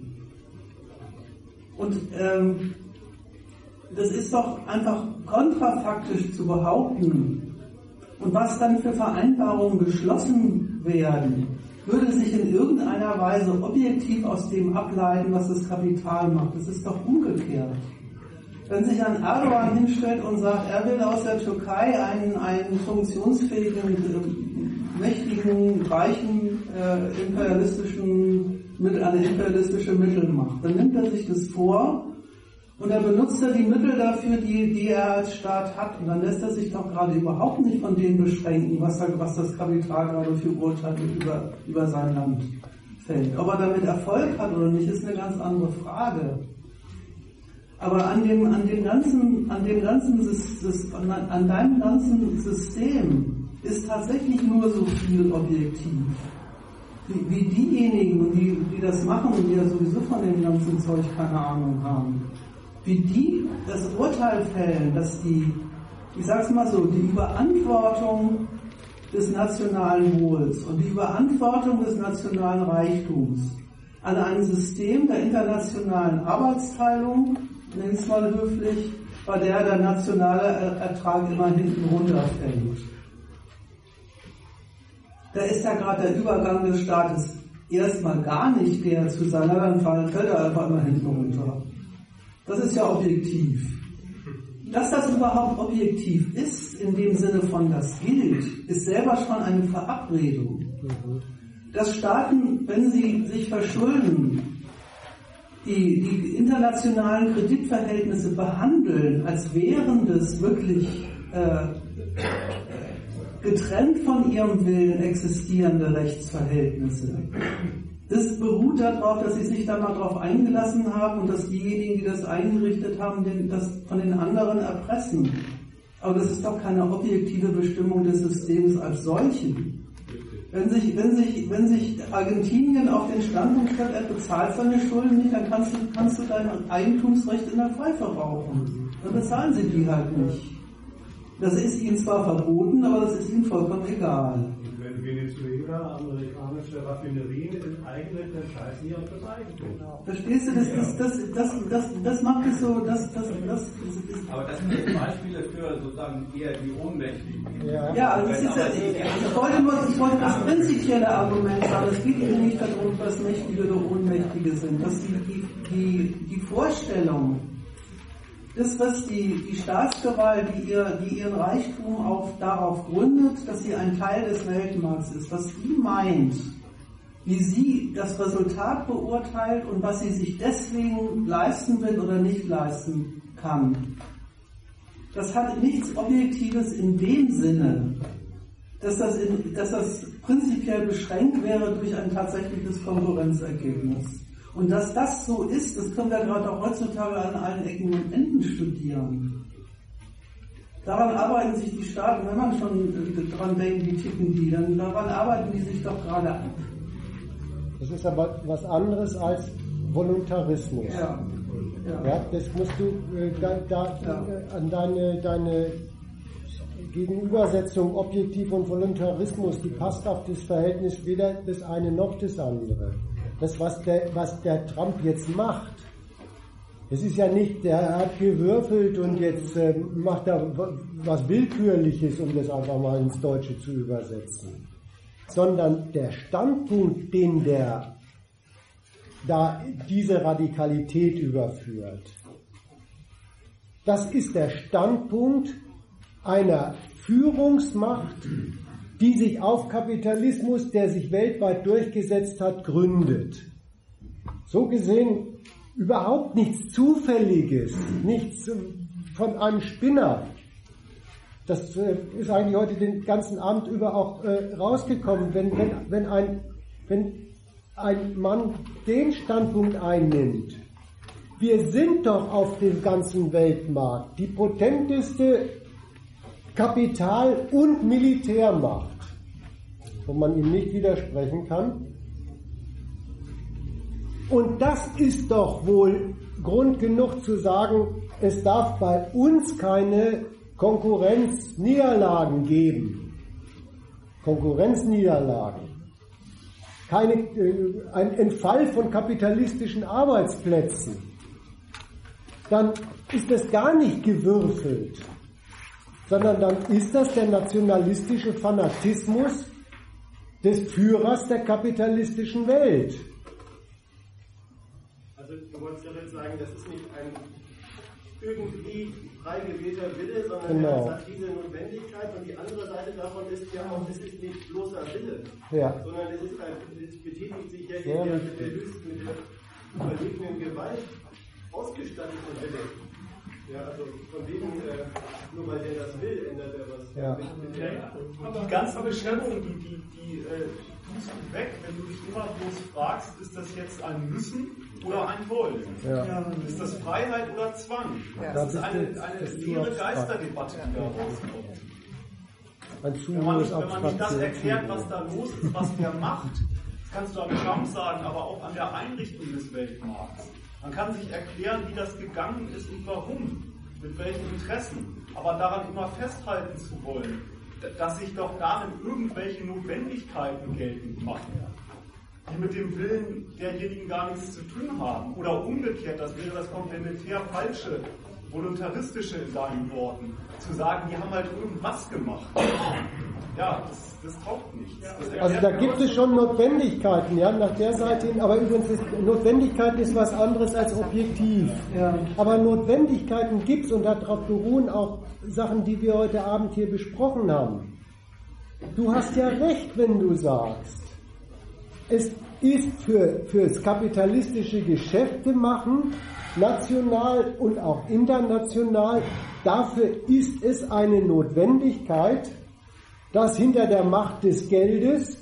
Und ähm, das ist doch einfach kontrafaktisch zu behaupten. Und was dann für Vereinbarungen geschlossen werden, würde sich in irgendeiner Weise objektiv aus dem ableiten, was das Kapital macht. Das ist doch umgekehrt. Wenn sich ein Erdogan hinstellt und sagt, er will aus der Türkei einen, einen funktionsfähigen, mächtigen, reichen, äh, imperialistischen, eine imperialistische Mittelmacht, dann nimmt er sich das vor und er benutzt er die Mittel dafür, die, die er als Staat hat. Und dann lässt er sich doch gerade überhaupt nicht von dem beschränken, was, er, was das Kapital gerade für Urteile über, über sein Land fällt. Ob er damit Erfolg hat oder nicht, ist eine ganz andere Frage. Aber an dem, an dem ganzen, an dem ganzen, an, an deinem ganzen System ist tatsächlich nur so viel objektiv. Wie, wie diejenigen, die, die das machen und die ja sowieso von dem ganzen Zeug keine Ahnung haben, wie die das Urteil fällen, dass die, ich sag's mal so, die Überantwortung des nationalen Wohls und die Überantwortung des nationalen Reichtums an ein System der internationalen Arbeitsteilung, nenn's mal höflich, bei der der nationale Ertrag immer hinten runterfällt. Da ist ja gerade der Übergang des Staates erstmal gar nicht der zu sein, dann fällt er einfach immer hinten runter. Das ist ja objektiv. Dass das überhaupt objektiv ist, in dem Sinne von das gilt, ist selber schon eine Verabredung. Dass Staaten, wenn sie sich verschulden, die, die internationalen Kreditverhältnisse behandeln, als wären das wirklich äh, getrennt von ihrem Willen existierende Rechtsverhältnisse. Das, das beruht darauf, dass sie sich da mal drauf eingelassen haben und dass diejenigen, die das eingerichtet haben, den, das von den anderen erpressen. Aber das ist doch keine objektive Bestimmung des Systems als solchen. Wenn sich, wenn sich, wenn sich Argentinien auf den Standpunkt stellt, er bezahlt seine Schulden nicht, dann kannst du, kannst du dein Eigentumsrecht in der Pfeife rauchen. Dann bezahlen sie die halt nicht. Das ist ihnen zwar verboten, aber das ist ihnen vollkommen egal. Und wenn Venezuela amerikanische Raffinerien enteignet, dann scheißen die auf das Eigentum. Verstehst du, das, das, das, das, das, das macht es so, das, das, das, ist. Aber das sind jetzt Beispiele für sozusagen eher die Ohnmächtigen. Ja, ja, also das ist ja, ich wollte nur, ich wollte das prinzipielle Argument sagen, es geht eben nicht darum, was Mächtige oder Ohnmächtige sind, dass die, die, die, die Vorstellung, das, was die, die Staatsgewalt, die, ihr, die ihren Reichtum auf, darauf gründet, dass sie ein Teil des Weltmarkts ist, was die meint, wie sie das Resultat beurteilt und was sie sich deswegen leisten will oder nicht leisten kann. Das hat nichts Objektives in dem Sinne, dass das, in, dass das prinzipiell beschränkt wäre durch ein tatsächliches Konkurrenzergebnis. Und dass das so ist, das können wir gerade auch heutzutage an allen Ecken und Enden studieren. Daran arbeiten sich die Staaten, wenn man schon daran denkt, wie ticken die, dann daran arbeiten die sich doch gerade ab. Das ist aber was anderes als Voluntarismus. Ja. Ja. Ja, das musst du äh, da, da ja. äh, an deine, deine Gegenübersetzung Objektiv und Voluntarismus, die passt auf das Verhältnis weder das eine noch das andere. Das, was der, was der Trump jetzt macht, es ist ja nicht, der hat gewürfelt und jetzt äh, macht er was Willkürliches, um das einfach mal ins Deutsche zu übersetzen, sondern der Standpunkt, den der da diese Radikalität überführt, das ist der Standpunkt einer Führungsmacht, die sich auf Kapitalismus, der sich weltweit durchgesetzt hat, gründet. So gesehen überhaupt nichts Zufälliges, nichts von einem Spinner. Das ist eigentlich heute den ganzen Abend über auch äh, rausgekommen. Wenn, wenn, wenn, ein, wenn ein Mann den Standpunkt einnimmt, wir sind doch auf dem ganzen Weltmarkt die potenteste Kapital- und Militärmacht, wo man ihm nicht widersprechen kann. Und das ist doch wohl Grund genug zu sagen, es darf bei uns keine Konkurrenzniederlagen geben. Konkurrenzniederlagen. Keine, äh, ein Entfall von kapitalistischen Arbeitsplätzen. Dann ist das gar nicht gewürfelt, sondern dann ist das der nationalistische Fanatismus des Führers der kapitalistischen Welt. Also du wolltest ja jetzt sagen, das ist nicht ein irgendwie frei gewählter Wille, sondern genau. Er hat diese Notwendigkeit und die andere Seite davon ist ja auch, es ist nicht bloßer Wille, ja. sondern es, ist ein, es betätigt sich ja, ja in der, mit der höchsten, mit der überlegenen Gewalt ausgestatteten Wille. Ja, also von wegen, äh, nur weil der das will, ändert er was. Ja. Ja, ja. Die ganze Bestimmung, die, die, die äh, tust du weg, wenn du dich immer bloß fragst, ist das jetzt ein Müssen oder ein Wollen? Ja. Ist das Freiheit oder Zwang? Ja. Das ist eine, eine leere Geisterdebatte, die da rauskommt. Ein wenn, man nicht, wenn man nicht das erklärt, was da los ist, was der macht, das kannst du an Trump sagen, aber auch an der Einrichtung des Weltmarkts. Man kann sich erklären, wie das gegangen ist und warum, mit welchen Interessen. Aber daran immer festhalten zu wollen, dass sich doch darin irgendwelche Notwendigkeiten geltend machen, die mit dem Willen derjenigen gar nichts zu tun haben. Oder umgekehrt, das wäre das komplementär falsche, voluntaristische in deinen Worten, zu sagen, die haben halt irgendwas gemacht. Ja, das, das taugt nichts. Das also da gibt es schon Notwendigkeiten, ja, nach der Seite hin, aber übrigens ist Notwendigkeiten ist was anderes als objektiv. Ja. Aber Notwendigkeiten gibt es und darauf beruhen auch Sachen, die wir heute Abend hier besprochen haben. Du hast ja recht, wenn du sagst, es ist für fürs kapitalistische Geschäfte machen, national und auch international, dafür ist es eine Notwendigkeit, dass hinter der Macht des Geldes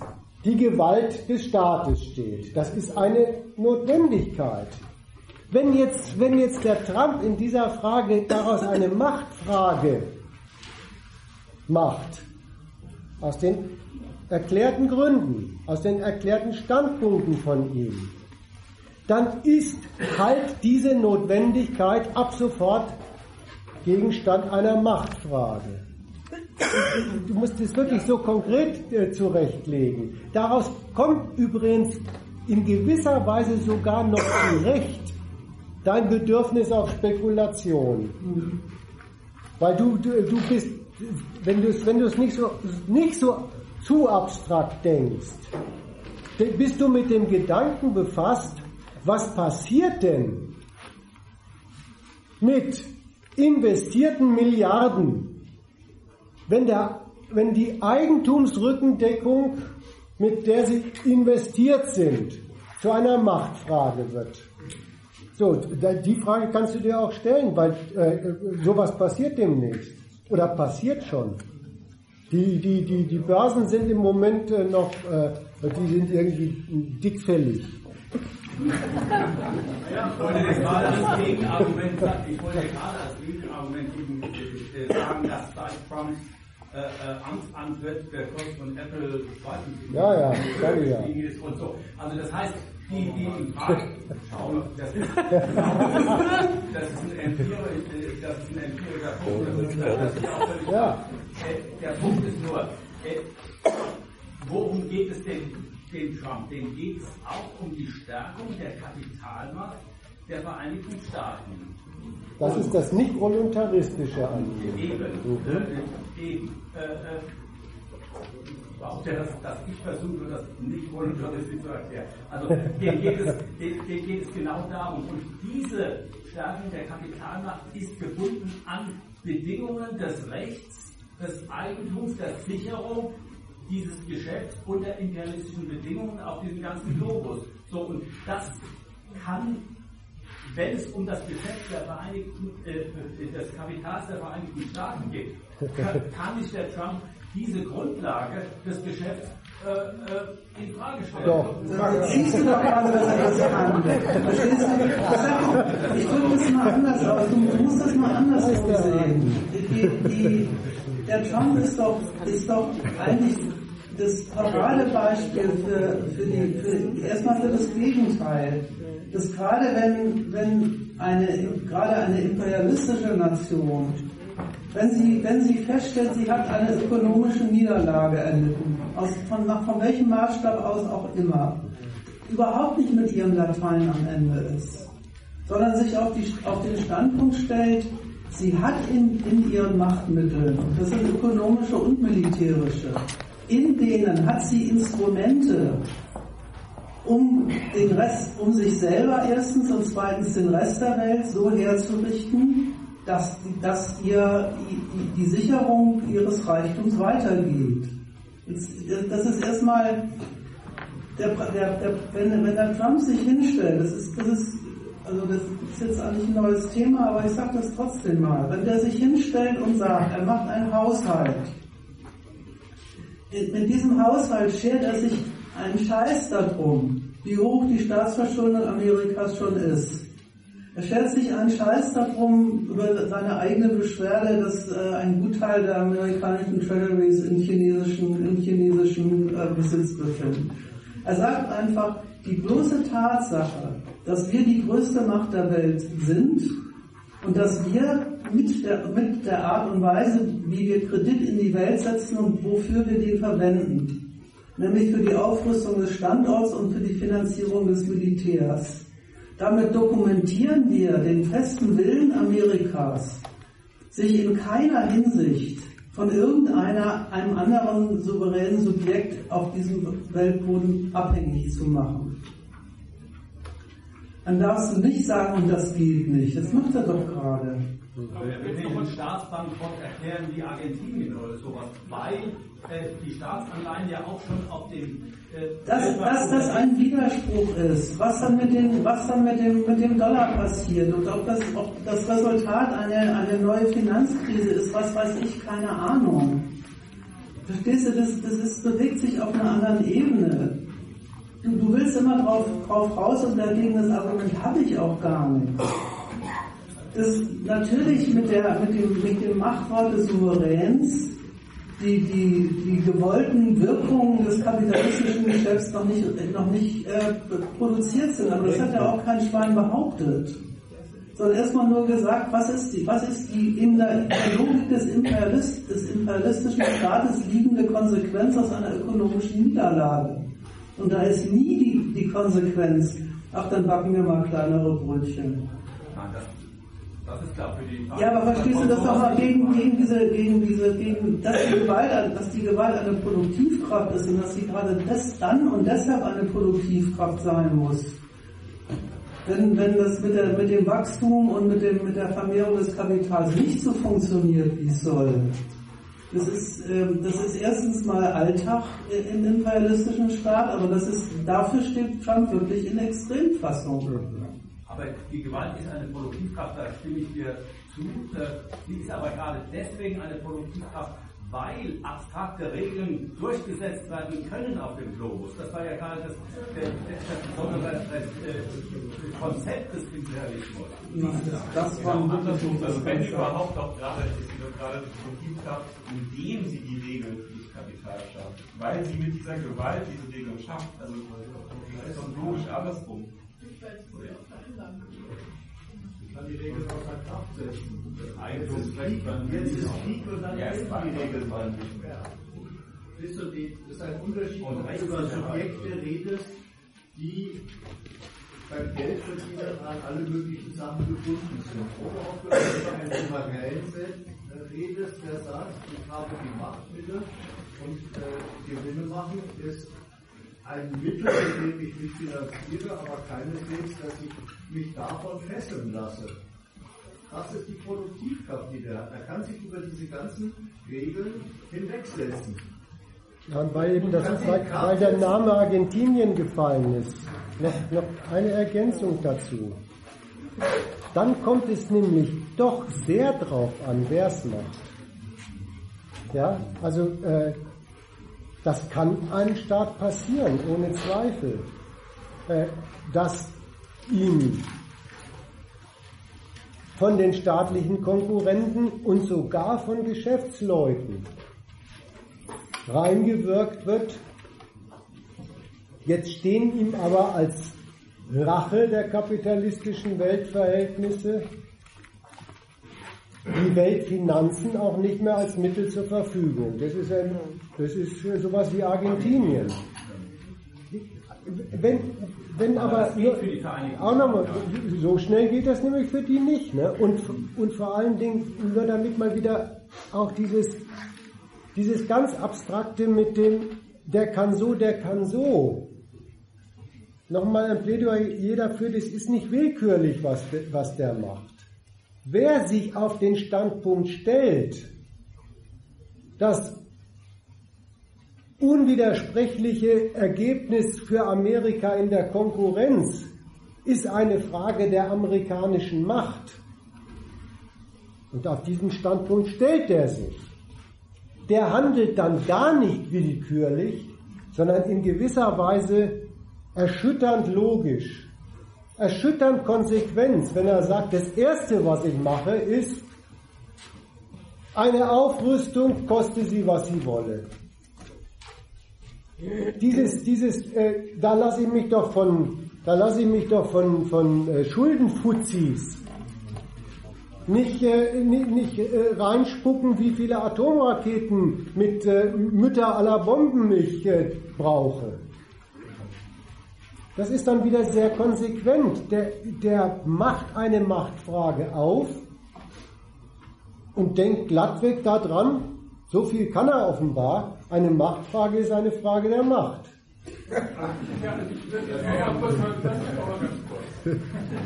die Gewalt des Staates steht. Das ist eine Notwendigkeit. Wenn jetzt, wenn jetzt der Trump in dieser Frage daraus eine Machtfrage macht, aus den erklärten Gründen, aus den erklärten Standpunkten von ihm, dann ist halt diese Notwendigkeit ab sofort Gegenstand einer Machtfrage. Du musst es wirklich so konkret äh, zurechtlegen. Daraus kommt übrigens in gewisser Weise sogar noch zurecht dein Bedürfnis auf Spekulation. Mhm. Weil du, du, du bist, wenn du es wenn du es nicht so, nicht so zu abstrakt denkst, bist du mit dem Gedanken befasst, was passiert denn mit investierten Milliarden, wenn, der, wenn die Eigentumsrückendeckung, mit der sie investiert sind, zu einer Machtfrage wird. So, die Frage kannst du dir auch stellen, weil äh, sowas passiert demnächst. Oder passiert schon. Die, die, die, die Börsen sind im Moment äh, noch, äh, die sind irgendwie dickfällig. Ich wollte gerade als Gegenargument sagen, ich wollte gerade als Gegenargument sagen, dass seit Trump äh, äh, Angst antritt, der Kurs von Apple zweitens ja, ja, sorry, ja. Und so. Also das heißt, die, die in Frage schauen, das ist, das ist ein empirischer, das ist ein empirischer Punkt, das ist, das ist auch völlig klar. Der Punkt ist nur, worum geht es denn dem Trump? Dem geht es auch um die Stärkung der Kapitalmacht der Vereinigten Staaten. Das ist das nicht voluntaristische Anliegen. Eben, äh, eben. Äh, äh, auch der, dass, dass ich versuche, das nicht voluntaristisch zu erklären. Also dem geht, es, dem, dem geht es genau darum. Und diese Stärkung der Kapitalmacht ist gebunden an Bedingungen des Rechts, des Eigentums, der Sicherung dieses Geschäfts unter imperialistischen Bedingungen auf diesem ganzen Globus. So, und das kann, wenn es um das Geschäft der Vereinigten, äh, des Kapitals der Vereinigten Staaten geht, kann, kann nicht der Trump diese Grundlage des Geschäfts äh, äh, in Frage stellen. Doch. Siehst du doch gerade, dass er das kann. Verstehst du? Ich drücke das mal anders aus. Du musst das mal anders sehen. Die, die, der Trump ist doch, ist doch eigentlich das Paradebeispiel für, für die, für, erstmal für das Gegenteil. Dass gerade wenn, wenn eine, gerade eine imperialistische Nation, wenn sie, wenn sie feststellt, sie hat eine ökonomische Niederlage erlitten, aus, von, von welchem Maßstab aus auch immer, überhaupt nicht mit ihrem Latein am Ende ist, sondern sich auf, die, auf den Standpunkt stellt, sie hat in, in ihren Machtmitteln, das sind ökonomische und militärische, in denen hat sie Instrumente, um den Rest, um sich selber erstens und zweitens den Rest der Welt so herzurichten, dass, dass ihr die, die Sicherung ihres Reichtums weitergeht. Das ist erstmal, der, der, der, wenn, wenn der Trump sich hinstellt, das ist, das ist, also das ist jetzt eigentlich ein neues Thema, aber ich sage das trotzdem mal, wenn der sich hinstellt und sagt, er macht einen Haushalt, mit diesem Haushalt schert er sich einen Scheiß darum, wie hoch die Staatsverschuldung Amerikas schon ist. Er stellt sich einen Scheiß darum über seine eigene Beschwerde, dass äh, ein Gutteil der amerikanischen Treasuries in chinesischen, in chinesischen äh, Besitz befinden. Er sagt einfach, die bloße Tatsache, dass wir die größte Macht der Welt sind und dass wir mit der, mit der Art und Weise, wie wir Kredit in die Welt setzen und wofür wir den verwenden, nämlich für die Aufrüstung des Standorts und für die Finanzierung des Militärs. Damit dokumentieren wir den festen Willen Amerikas, sich in keiner Hinsicht von irgendeiner, einem anderen souveränen Subjekt auf diesem Weltboden abhängig zu machen. Dann darfst du nicht sagen, und das geht nicht. Das macht er doch gerade. Aber er wird nicht von Staatsbankrott erklären wie Argentinien oder sowas, weil äh, die Staatsanleihen ja auch schon auf dem... Äh, dass, dass das ein Widerspruch ist, was dann mit dem, was dann mit dem, mit dem Dollar passiert und ob das, ob das Resultat eine, eine neue Finanzkrise ist, was weiß ich, keine Ahnung. Verstehst du, das, das ist, bewegt sich auf einer anderen Ebene. Du, du willst immer drauf, drauf raus und dagegen das Argument habe ich auch gar nicht. Das natürlich mit, der, mit, dem, mit dem Machtwort des Souveräns die, die, die gewollten Wirkungen des kapitalistischen Geschäfts noch nicht, noch nicht äh, produziert sind. Aber das hat ja auch kein Schwein behauptet. Sondern erstmal nur gesagt, was ist die, was ist die in der, in der Logik des, Imperialist, des imperialistischen Staates liegende Konsequenz aus einer ökonomischen Niederlage. Und da ist nie die, die Konsequenz, ach, dann backen wir mal kleinere Brötchen. Nein, das, das ist klar für die... Ja, aber verstehst du das doch mal gegen, gegen diese, gegen diese, gegen, dass die Gewalt, dass die Gewalt eine Produktivkraft ist und dass sie gerade das dann und deshalb eine Produktivkraft sein muss. Wenn, wenn das mit, der, mit dem Wachstum und mit, dem, mit der Vermehrung des Kapitals nicht so funktioniert, wie es soll. Das ist, äh, das ist erstens mal Alltag im imperialistischen Staat, aber das ist, dafür steht Trump wirklich in Extremfassung. Aber die Gewalt ist eine Produktivkraft, da stimme ich dir zu. Sie ist aber gerade deswegen eine Produktivkraft, weil abstrakte Regeln durchgesetzt werden können auf dem Globus. Das war ja gerade das, das, das, das, das Konzept des Imperialismus. Das, das war ein Unterschied. Also wenn überhaupt auch gerade, ist sie doch gerade die Produktivkraft, indem sie die Regeln für das Kapital schafft. Weil sie mit dieser Gewalt diese Regeln schafft. Also das ist doch logisch andersrum. Kann die Regeln außer Kraft setzen. Eigentumsrecht dann Jetzt ist Krieg und dann ja, gelten die Regeln mal nicht mehr. Siehst du, die, das ist ein Unterschied, ob du über Subjekte redest, die beim Geldverdienen an alle möglichen Sachen gebunden sind. Oder ob du über einen Souverän redest, der sagt, ich habe die Machtmittel und äh, Gewinne machen ist ein Mittel, mit dem ich mich finanziere, aber keineswegs, dass ich mich davon fesseln lasse. Das ist die Produktivkraft, die der hat. Er kann sich über diese ganzen Regeln hinwegsetzen. Ja, weil eben das, weil, weil der Name Argentinien gefallen ist. Noch, noch eine Ergänzung dazu. Dann kommt es nämlich doch sehr drauf an, wer es macht. Ja, also äh, das kann einem Staat passieren, ohne Zweifel, äh, dass ihm von den staatlichen Konkurrenten und sogar von Geschäftsleuten reingewirkt wird. Jetzt stehen ihm aber als Rache der kapitalistischen Weltverhältnisse die Weltfinanzen auch nicht mehr als Mittel zur Verfügung. Das ist, ein, das ist sowas wie Argentinien. Wenn, wenn aber, nur, auch nochmal, so schnell geht das nämlich für die nicht. Ne? Und, und vor allen Dingen, nur damit mal wieder auch dieses, dieses ganz Abstrakte mit dem, der kann so, der kann so. Nochmal ein Plädoyer dafür, das ist nicht willkürlich, was, was der macht. Wer sich auf den Standpunkt stellt, das unwidersprechliche Ergebnis für Amerika in der Konkurrenz ist eine Frage der amerikanischen Macht. Und auf diesen Standpunkt stellt er sich. Der handelt dann gar nicht willkürlich, sondern in gewisser Weise erschütternd logisch, erschütternd konsequent, wenn er sagt, das Erste, was ich mache, ist eine Aufrüstung, koste sie, was sie wolle. Dieses, dieses, äh, da lasse ich mich doch von, da lasse ich mich doch von, von äh, Schuldenfuzis nicht, äh, nicht, nicht äh, reinspucken, wie viele Atomraketen mit äh, Mütter aller Bomben ich äh, brauche. Das ist dann wieder sehr konsequent. Der, der macht eine Machtfrage auf und denkt glattweg daran, so viel kann er offenbar, eine Machtfrage ist eine Frage der Macht. Ja, ich würde jetzt ja, ja, kurz mal das auch ganz kurz.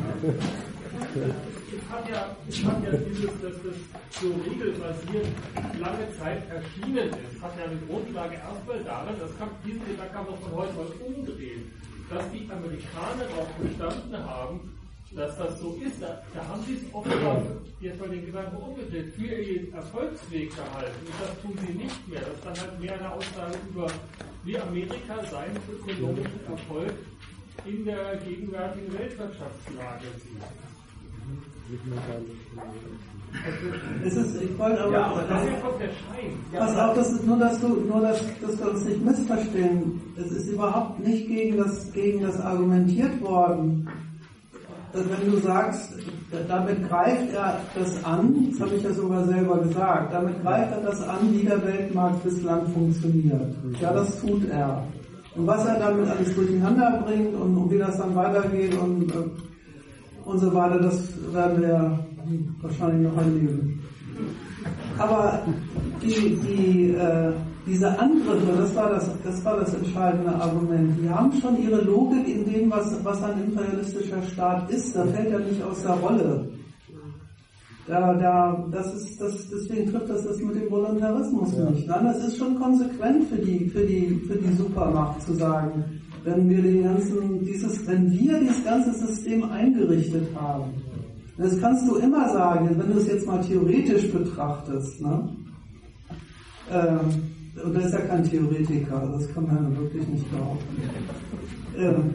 Ich habe ja, ich hab ja dieses, dass das so regelbasiert lange Zeit erschienen ist, hat ja eine Grundlage erstmal darin, das kann, diesen Gedanken kann man von heute mal umdrehen, dass die Amerikaner darauf bestanden haben, dass das so ist. Da, da haben sie es offenbar jetzt mal den Gedanken umgedreht, für ihren Erfolgsweg gehalten. Und das tun sie nicht mehr. Das ist dann halt mehr eine Aussage über, wie Amerika seinen ökonomischen Erfolg in der gegenwärtigen Weltwirtschaftslage sieht. Es ist, ich wollte aber, ja, aber das ist ja der Schein. Pass auf, das ist nur, dass du, nur dass, dass wir uns nicht missverstehen. Es ist überhaupt nicht gegen das, gegen das argumentiert worden. Also wenn du sagst, damit greift er das an, das habe ich ja sogar selber gesagt, damit greift er das an, wie der Weltmarkt bislang funktioniert. Ja, das tut er. Und was er damit alles durcheinander bringt und, und wie das dann weitergeht und, und so weiter, das werden wir wahrscheinlich noch erleben. Aber die, die, äh, diese Angriffe, das war das, das war das entscheidende Argument. Die haben schon ihre Logik in dem, was, was ein imperialistischer Staat ist. Da fällt er nicht aus der Rolle. Da, da, das ist, das, deswegen trifft das das mit dem Voluntarismus ja. nicht. Nein, das ist schon konsequent für die, für die, für die Supermacht zu sagen, wenn wir den ganzen, dieses, wenn wir dieses ganze System eingerichtet haben. Das kannst du immer sagen, wenn du es jetzt mal theoretisch betrachtest, ne? Ähm, und das ist ja kein Theoretiker, das kann man ja wirklich nicht behaupten. Ähm,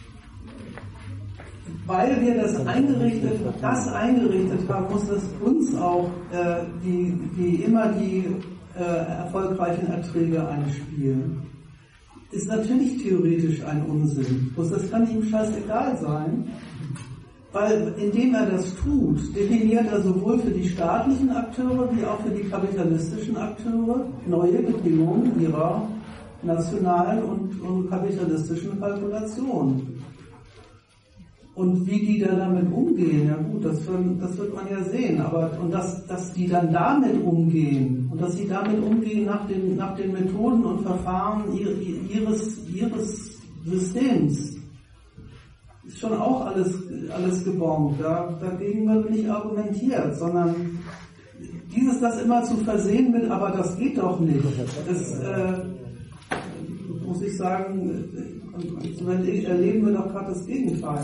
weil wir das eingerichtet, das eingerichtet haben, muss das uns auch äh, die, die immer die äh, erfolgreichen Erträge einspielen. Ist natürlich theoretisch ein Unsinn. Bloß das kann ihm scheißegal sein, weil indem er das tut, definiert er sowohl für die staatlichen Akteure wie auch für die kapitalistischen Akteure neue Bedingungen ihrer nationalen und, und kapitalistischen Kalkulation. Und wie die dann damit umgehen, ja gut, das, das wird man ja sehen, aber und dass, dass die dann damit umgehen und dass sie damit umgehen nach den, nach den Methoden und Verfahren ihres, ihres Systems, ist schon auch alles, alles gebongt. Ja? Dagegen wird nicht argumentiert, sondern dieses, das immer zu versehen mit, aber das geht doch nicht, das äh, muss ich sagen, erleben wir doch gerade das Gegenteil.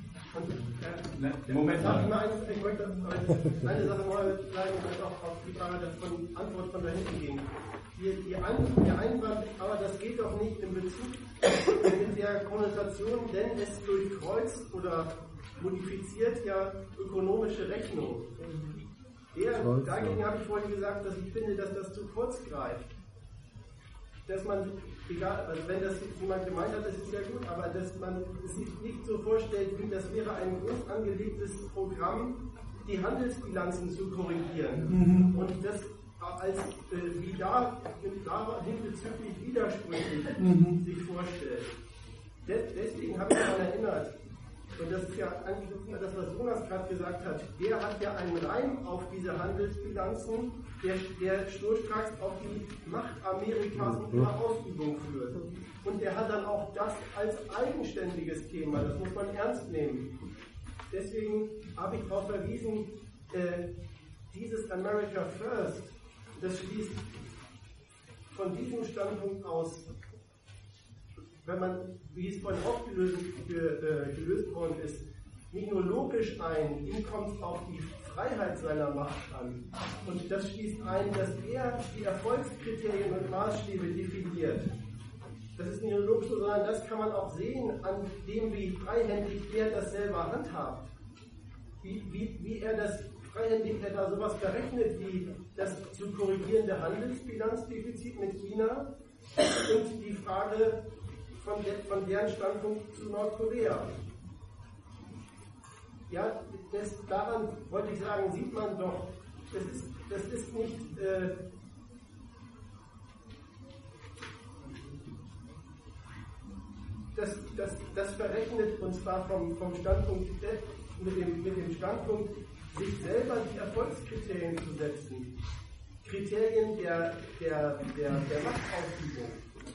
Im Moment ich möchte eine Sache mal sagen, und auch auf die Frage von Antwort von da hinten ging. Die, die Ein, der Einwand, aber das geht doch nicht in Bezug mit der Konnotation, denn es durchkreuzt oder modifiziert ja ökonomische Rechnung. Der, dagegen habe ich vorhin gesagt, dass ich finde, dass das zu kurz greift. Dass man, egal, also wenn das jemand gemeint hat, das ist ja gut, aber dass man es sich nicht so vorstellt, wie das wäre ein groß angelegtes Programm, die Handelsbilanzen zu korrigieren. Mhm. Und das als äh, wie da diesbezüglich widersprüchlich mhm. sich vorstellt. De- deswegen habe ich daran erinnert, und das ist ja eigentlich das, was Jonas gerade gesagt hat, der hat ja einen Reim auf diese Handelsbilanzen, der, der schnurstracks auf die Macht Amerikas und ihre Ausübung führt. Und der hat dann auch das als eigenständiges Thema, das muss man ernst nehmen. Deswegen habe ich darauf verwiesen, äh, dieses America First, das schließt von diesem Standpunkt aus, wenn man, wie es vorhin auch gelöst, äh, gelöst worden ist, nicht nur logisch ein, ihm kommt es auf die Freiheit seiner Macht an. Und das schließt ein, dass er die Erfolgskriterien und Maßstäbe definiert. Das ist nicht nur logisch, sondern das kann man auch sehen an dem, wie freihändig er das selber handhabt. Wie, wie, wie er das freihändig er da sowas berechnet, wie das zu korrigierende Handelsbilanzdefizit mit China und die Frage von, der, von deren Standpunkt zu Nordkorea. Ja, das, daran wollte ich sagen, sieht man doch, das ist, das ist nicht äh, das, das, das verrechnet uns da vom, vom Standpunkt mit dem, mit dem Standpunkt, sich selber die Erfolgskriterien zu setzen. Kriterien der, der, der, der Machtausübung.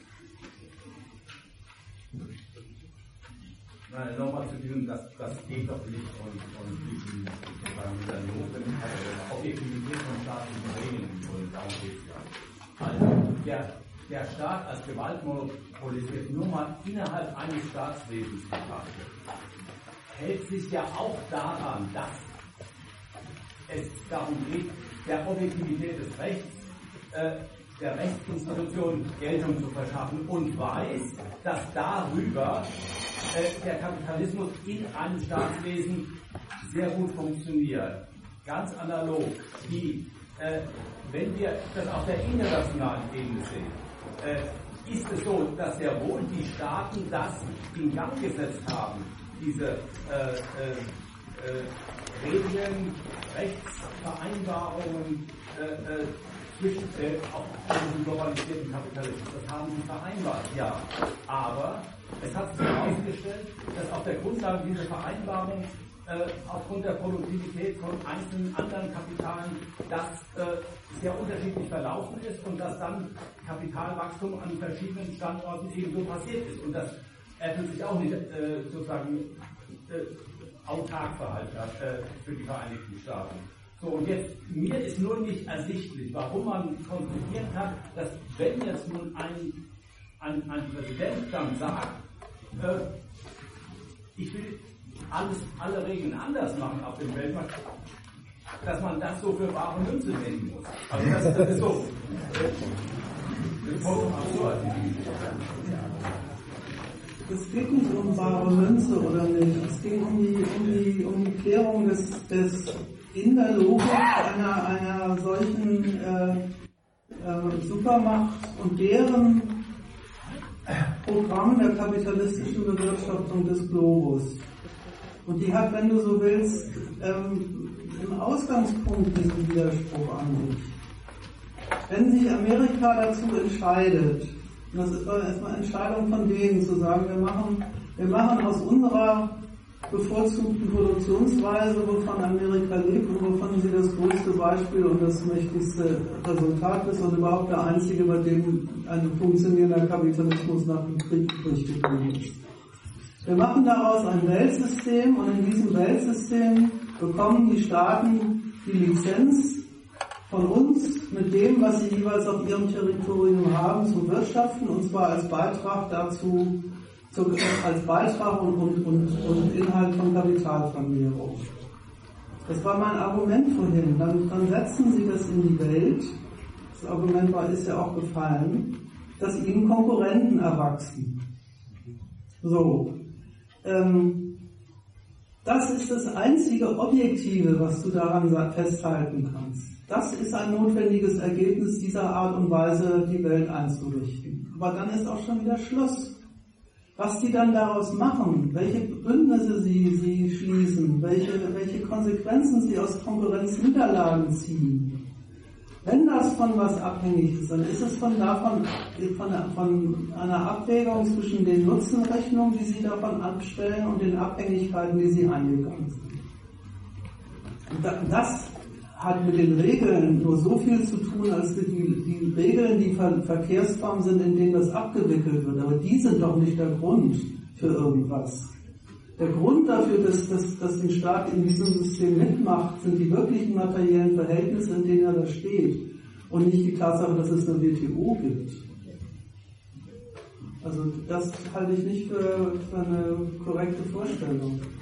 Nein, nochmal zu diesem, das, das geht doch nicht und, und diesem, sozusagen, dieser Notwendigkeit oder Objektivität von staatlichen Regeln, und darum geht es ja. Also, der, der Staat als Gewaltmonopolist wird nur mal innerhalb eines Staatswesens betrachtet. hält sich ja auch daran, dass es darum geht, der Objektivität des Rechts, äh, der Rechtsinstitution Geltung zu verschaffen und weiß, dass darüber äh, der Kapitalismus in einem Staatswesen sehr gut funktioniert. Ganz analog, wie äh, wenn wir das auf der internationalen Ebene sehen, äh, ist es so, dass sehr wohl die Staaten das in Gang gesetzt haben, diese äh, äh, äh, Regeln, Rechtsvereinbarungen äh, äh, zwischen äh, auch diesem globalisierten Kapitalismus. Das haben sie vereinbart, ja. Aber es hat sich herausgestellt, dass auf der Grundlage dieser Vereinbarung äh, aufgrund der Produktivität von einzelnen anderen Kapitalen das äh, sehr unterschiedlich verlaufen ist und dass dann Kapitalwachstum an verschiedenen Standorten ebenso passiert ist. Und dass Apple sich auch nicht äh, sozusagen äh, autark verhalten hat äh, für die Vereinigten Staaten. So, und jetzt, mir ist nur nicht ersichtlich, warum man konstruieren kann, dass wenn jetzt nun ein, ein, ein Präsident dann sagt, äh, ich will alles, alle Regeln anders machen auf dem Weltmarkt, dass man das so für bare Münze nehmen muss. Also das, das ist so. Das ist vollkommen absurd. Es geht nicht um bare Münze oder nicht. Es ging um die, um die, um die Klärung des, des in der Logik einer, einer solchen äh, äh, Supermacht und deren Programm der kapitalistischen Bewirtschaftung des Globus. Und die hat, wenn du so willst, ähm, im Ausgangspunkt diesen Widerspruch an sich. Wenn sich Amerika dazu entscheidet, und das ist erstmal eine Entscheidung von denen, zu sagen, wir machen, wir machen aus unserer bevorzugten Produktionsweise, wovon Amerika lebt und wovon sie das größte Beispiel und das mächtigste Resultat ist und überhaupt der einzige, bei dem ein funktionierender Kapitalismus nach dem Krieg durchgekommen ist. Wir machen daraus ein Weltsystem und in diesem Weltsystem bekommen die Staaten die Lizenz von uns mit dem, was sie jeweils auf ihrem Territorium haben, zu wirtschaften, und zwar als Beitrag dazu, zu, als Beitrag und, und, und, und Inhalt von Kapitalvermehrung. Das war mein Argument vorhin. Dann, dann setzen sie das in die Welt. Das Argument war, ist ja auch gefallen, dass ihnen Konkurrenten erwachsen. So. Ähm, das ist das einzige Objektive, was du daran festhalten kannst. Das ist ein notwendiges Ergebnis dieser Art und Weise, die Welt einzurichten. Aber dann ist auch schon wieder Schluss. Was die dann daraus machen, welche Bündnisse sie, sie schließen, welche, welche Konsequenzen sie aus Konkurrenzniederlagen ziehen. Wenn das von was abhängig ist, dann ist es von davon, von, von einer Abwägung zwischen den Nutzenrechnungen, die sie davon abstellen, und den Abhängigkeiten, die sie eingegangen sind. Und das hat mit den Regeln nur so viel zu tun, als die, die Regeln, die Ver Verkehrsformen sind, in denen das abgewickelt wird. Aber die sind doch nicht der Grund für irgendwas. Der Grund dafür, dass, dass, dass der Staat in diesem System mitmacht, sind die wirklichen materiellen Verhältnisse, in denen er da steht. Und nicht die Tatsache, dass es eine W T O gibt. Also das halte ich nicht für, für eine korrekte Vorstellung.